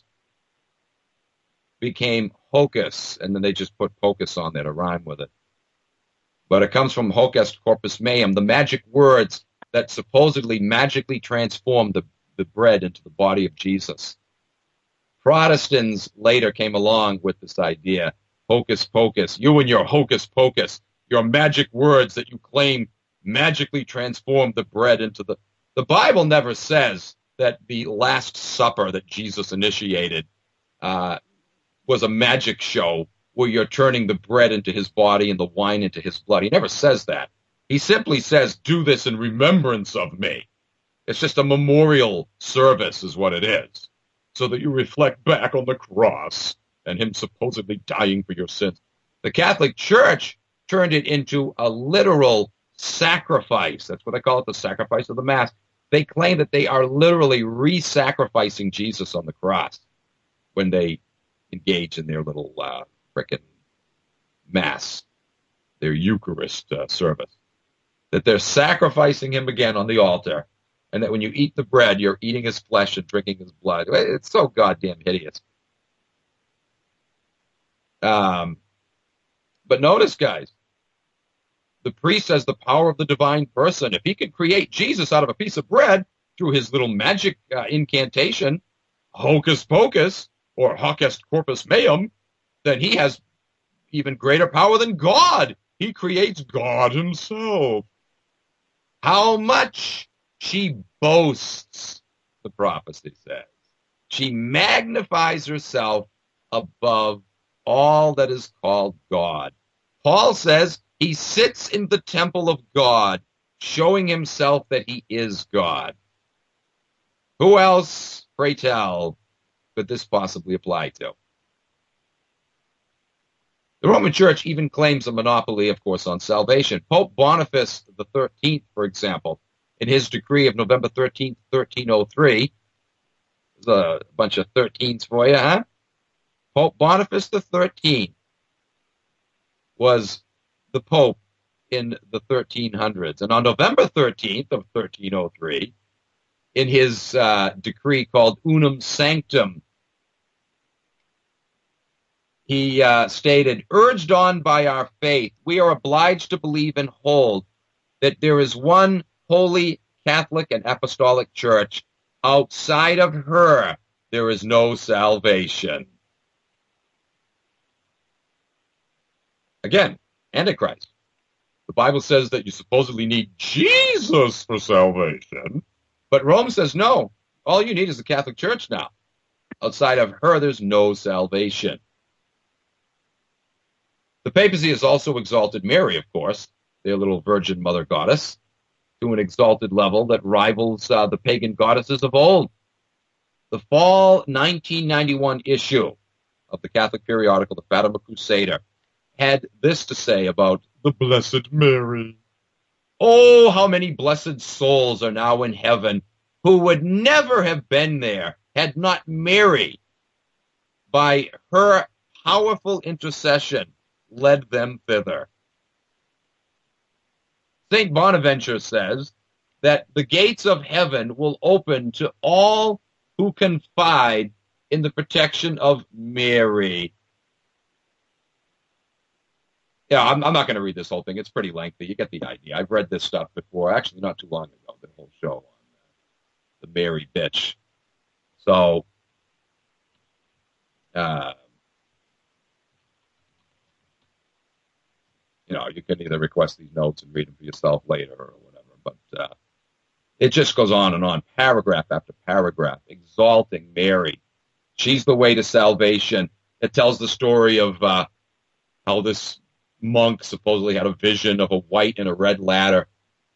became hocus, and then they just put pocus on there to rhyme with it. But it comes from hoc est corpus meum, the magic words that supposedly magically transformed the bread into the body of Jesus. Protestants later came along with this idea, hocus pocus, you and your hocus pocus, your magic words that you claim magically transformed the bread into the Bible never says that the Last Supper that Jesus initiated was a magic show where you're turning the bread into his body and the wine into his blood. He never says that. He simply says, do this in remembrance of me. It's just a memorial service is what it is, so that you reflect back on the cross and him supposedly dying for your sins. The Catholic Church turned it into a literal sacrifice. That's what they call it, the sacrifice of the Mass. They claim that they are literally re-sacrificing Jesus on the cross when they engage in their little frickin' Mass, their Eucharist service. That they're sacrificing him again on the altar, and that when you eat the bread, you're eating his flesh and drinking his blood. It's so goddamn hideous. But notice, guys, the priest has the power of the divine person. If he can create Jesus out of a piece of bread through his little magic incantation, hocus pocus, or hoc est corpus meum, then he has even greater power than God. He creates God himself. How much she boasts, the prophecy says. She magnifies herself above all that is called God. Paul says he sits in the temple of God, showing himself that he is God. Who else, pray tell, could this possibly apply to? The Roman Church even claims a monopoly, of course, on salvation. Pope Boniface XIII, for example, in his decree of November 13th, 1303, there's a bunch of 13s for you, huh? Pope Boniface XIII was the Pope in the 1300s. And on November 13th of 1303, in his decree called Unum Sanctum, he stated, urged on by our faith, we are obliged to believe and hold that there is one holy Catholic and Apostolic Church. Outside of her, there is no salvation. Again, Antichrist. The Bible says that you supposedly need Jesus for salvation, but Rome says no. All you need is the Catholic Church now. Outside of her, there's no salvation. The papacy has also exalted Mary, of course, their little virgin mother goddess, to an exalted level that rivals the pagan goddesses of old. The fall 1991 issue of the Catholic periodical, the Fatima Crusader, had this to say about the Blessed Mary. Oh, how many blessed souls are now in heaven who would never have been there had not Mary, by her powerful intercession, led them thither. St. Bonaventure says that the gates of heaven will open to all who confide in the protection of Mary. Yeah, I'm not going to read this whole thing. It's pretty lengthy. You get the idea. I've read this stuff before, actually not too long ago, the whole show on the Mary bitch. So, you can either request these notes and read them for yourself later or whatever. But it just goes on, paragraph after paragraph, exalting Mary. She's the way to salvation. It tells the story of how this monk supposedly had a vision of a white and a red ladder.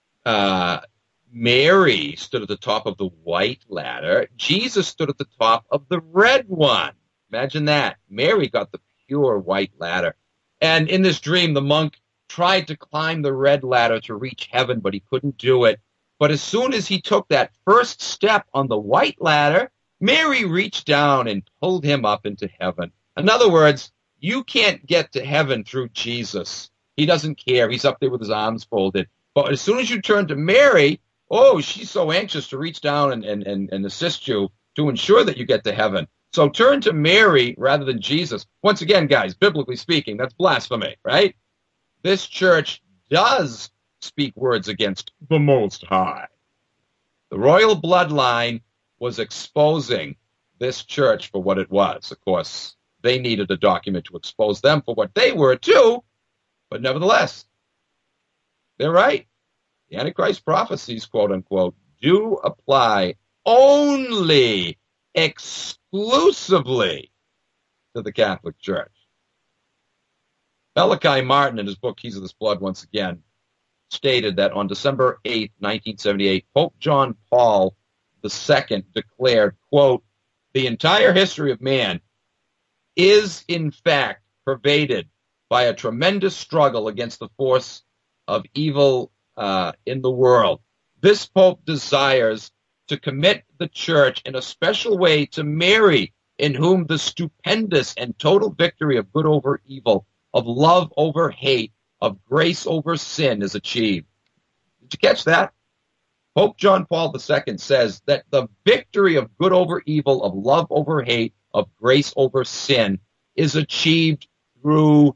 Mary stood at the top of the white ladder. Jesus stood at the top of the red one. Imagine that. Mary got the pure white ladder. And in this dream, the monk tried to climb the red ladder to reach heaven, but he couldn't do it. But as soon as he took that first step on the white ladder, Mary reached down and pulled him up into heaven. In other words, you can't get to heaven through Jesus. He doesn't care. He's up there with his arms folded. But as soon as you turn to Mary, she's so anxious to reach down and assist you to ensure that you get to heaven. So turn to Mary rather than Jesus. Once again, guys, biblically speaking, that's blasphemy, right? This church does speak words against the Most High. The royal bloodline was exposing this church for what it was. Of course, they needed a document to expose them for what they were too, but nevertheless, they're right. The Antichrist prophecies, quote unquote, do apply only exclusively to the Catholic Church. Malachi Martin, in his book, Keys of this Blood, once again, stated that on December 8, 1978, Pope John Paul II declared, quote, the entire history of man is, in fact, pervaded by a tremendous struggle against the force of evil in the world. This Pope desires to commit the Church in a special way to Mary, in whom the stupendous and total victory of good over evil, of love over hate, of grace over sin is achieved. Did you catch that? Pope John Paul II says that the victory of good over evil, of love over hate, of grace over sin is achieved through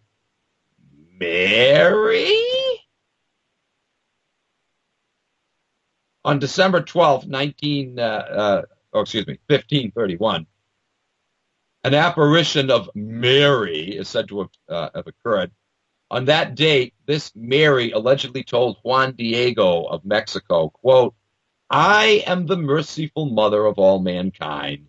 Mary? On December 12th, 1531, an apparition of Mary is said to have occurred. On that date, this Mary allegedly told Juan Diego of Mexico, quote, I am the merciful mother of all mankind.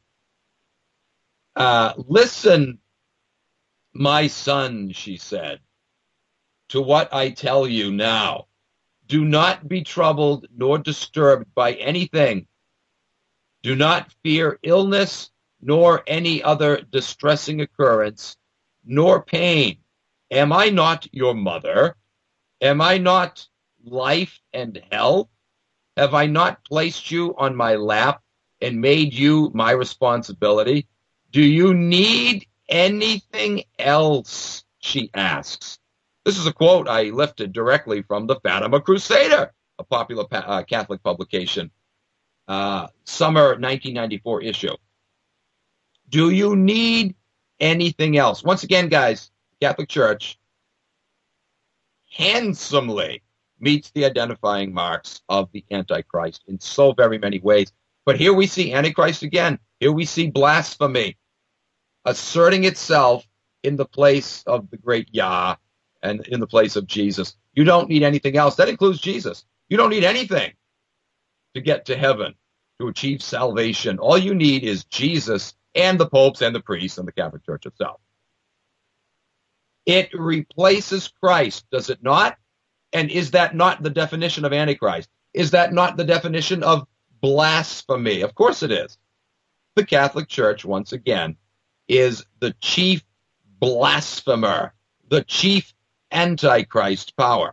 Listen, my son, she said, to what I tell you now. Do not be troubled nor disturbed by anything. Do not fear illness nor any other distressing occurrence, nor pain. Am I not your mother? Am I not life and health? Have I not placed you on my lap and made you my responsibility? Do you need anything else? She asks. This is a quote I lifted directly from the Fatima Crusader, a popular Catholic publication, summer 1994 issue. Do you need anything else? Once again, guys, Catholic Church handsomely meets the identifying marks of the Antichrist in so very many ways. But here we see Antichrist again. Here we see blasphemy asserting itself in the place of the great Yah and in the place of Jesus. You don't need anything else. That includes Jesus. You don't need anything to get to heaven, to achieve salvation. All you need is Jesus and the popes and the priests and the Catholic Church itself. It replaces Christ, does it not? And is that not the definition of Antichrist? Is that not the definition of blasphemy? Of course it is. The Catholic Church, once again, is the chief blasphemer, the chief Antichrist power.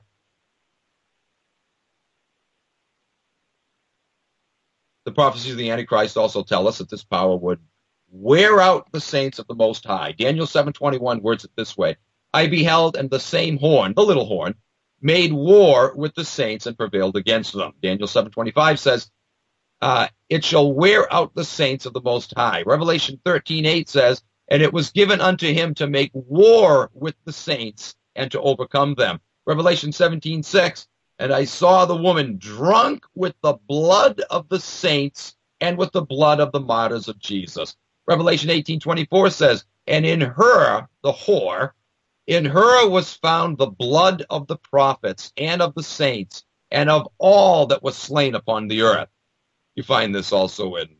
The prophecies of the Antichrist also tell us that this power would wear out the saints of the Most High. Daniel 7:21 words it this way: I beheld, and the same horn, the little horn, made war with the saints and prevailed against them. Daniel 7:25 says, it shall wear out the saints of the Most High. Revelation 13:8 says, and it was given unto him to make war with the saints and to overcome them. Revelation 17:6, and I saw the woman drunk with the blood of the saints and with the blood of the martyrs of Jesus. Revelation 18:24 says, and in her, the whore, in her was found the blood of the prophets and of the saints and of all that was slain upon the earth. You find this also in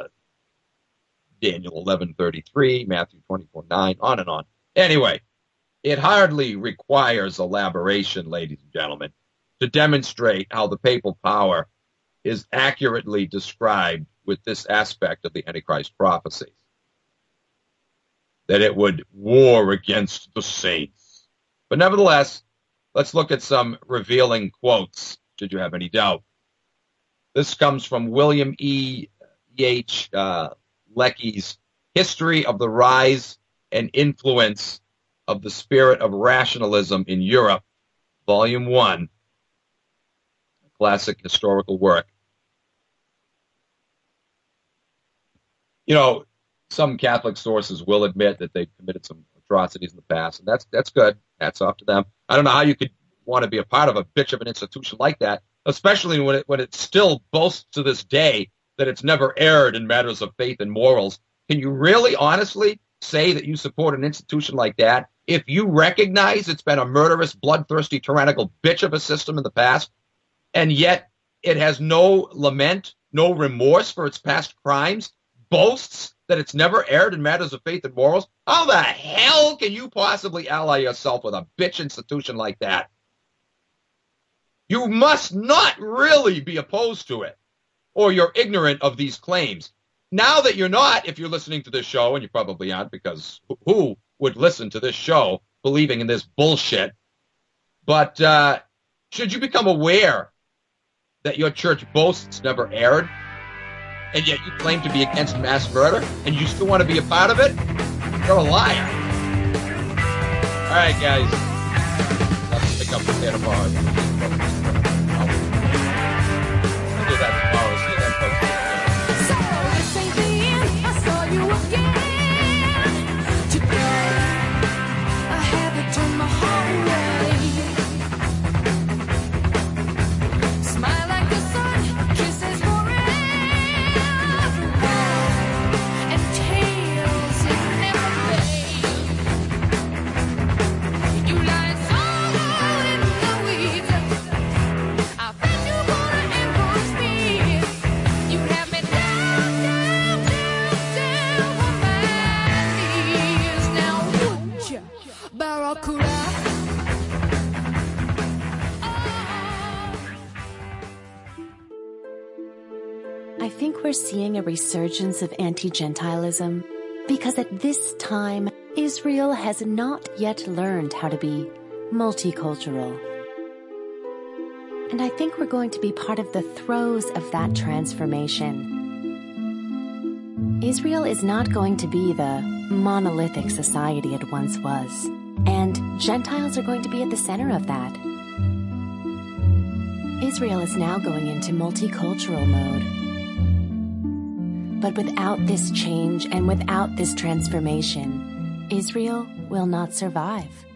Daniel 11:33, Matthew 24:9, on and on. Anyway, it hardly requires elaboration, ladies and gentlemen, to demonstrate how the papal power is accurately described with this aspect of the Antichrist prophecies. That it would war against the saints. But nevertheless, let's look at some revealing quotes, should you have any doubt. This comes from William E.H. Leckey's History of the Rise and Influence of the Spirit of Rationalism in Europe, Volume 1, a classic historical work. You know, some Catholic sources will admit that they've committed some atrocities in the past, and that's good. Hats off to them. I don't know how you could want to be a part of a bitch of an institution like that, especially when it still boasts to this day that it's never erred in matters of faith and morals. Can you really honestly say that you support an institution like that if you recognize it's been a murderous, bloodthirsty, tyrannical bitch of a system in the past, and yet it has no lament, no remorse for its past crimes, boasts that it's never erred in matters of faith and morals? How the hell can you possibly ally yourself with a bitch institution like that? You must not really be opposed to it, or you're ignorant of these claims. Now that you're not, if you're listening to this show, and you probably aren't, because who would listen to this show believing in this bullshit? But should you become aware that your church boasts never erred, and yet you claim to be against mass murder, and you still want to be a part of it? You're a liar. All right, guys. Let's pick up the tomorrow. We'll do that tomorrow. See you then, folks. So this ain't the end. I saw you again today. I had to turn my heart away. Smile like the sun, kisses forever, and tales it never fade. You lie so in the weeds. I bet you wanna influence me. You have me down on my knees. Now would ya, Barracuda? I think we're seeing a resurgence of anti-Gentilism because at this time, Israel has not yet learned how to be multicultural. And I think we're going to be part of the throes of that transformation. Israel is not going to be the monolithic society it once was, and Gentiles are going to be at the center of that. Israel is now going into multicultural mode. But without this change and without this transformation, Israel will not survive.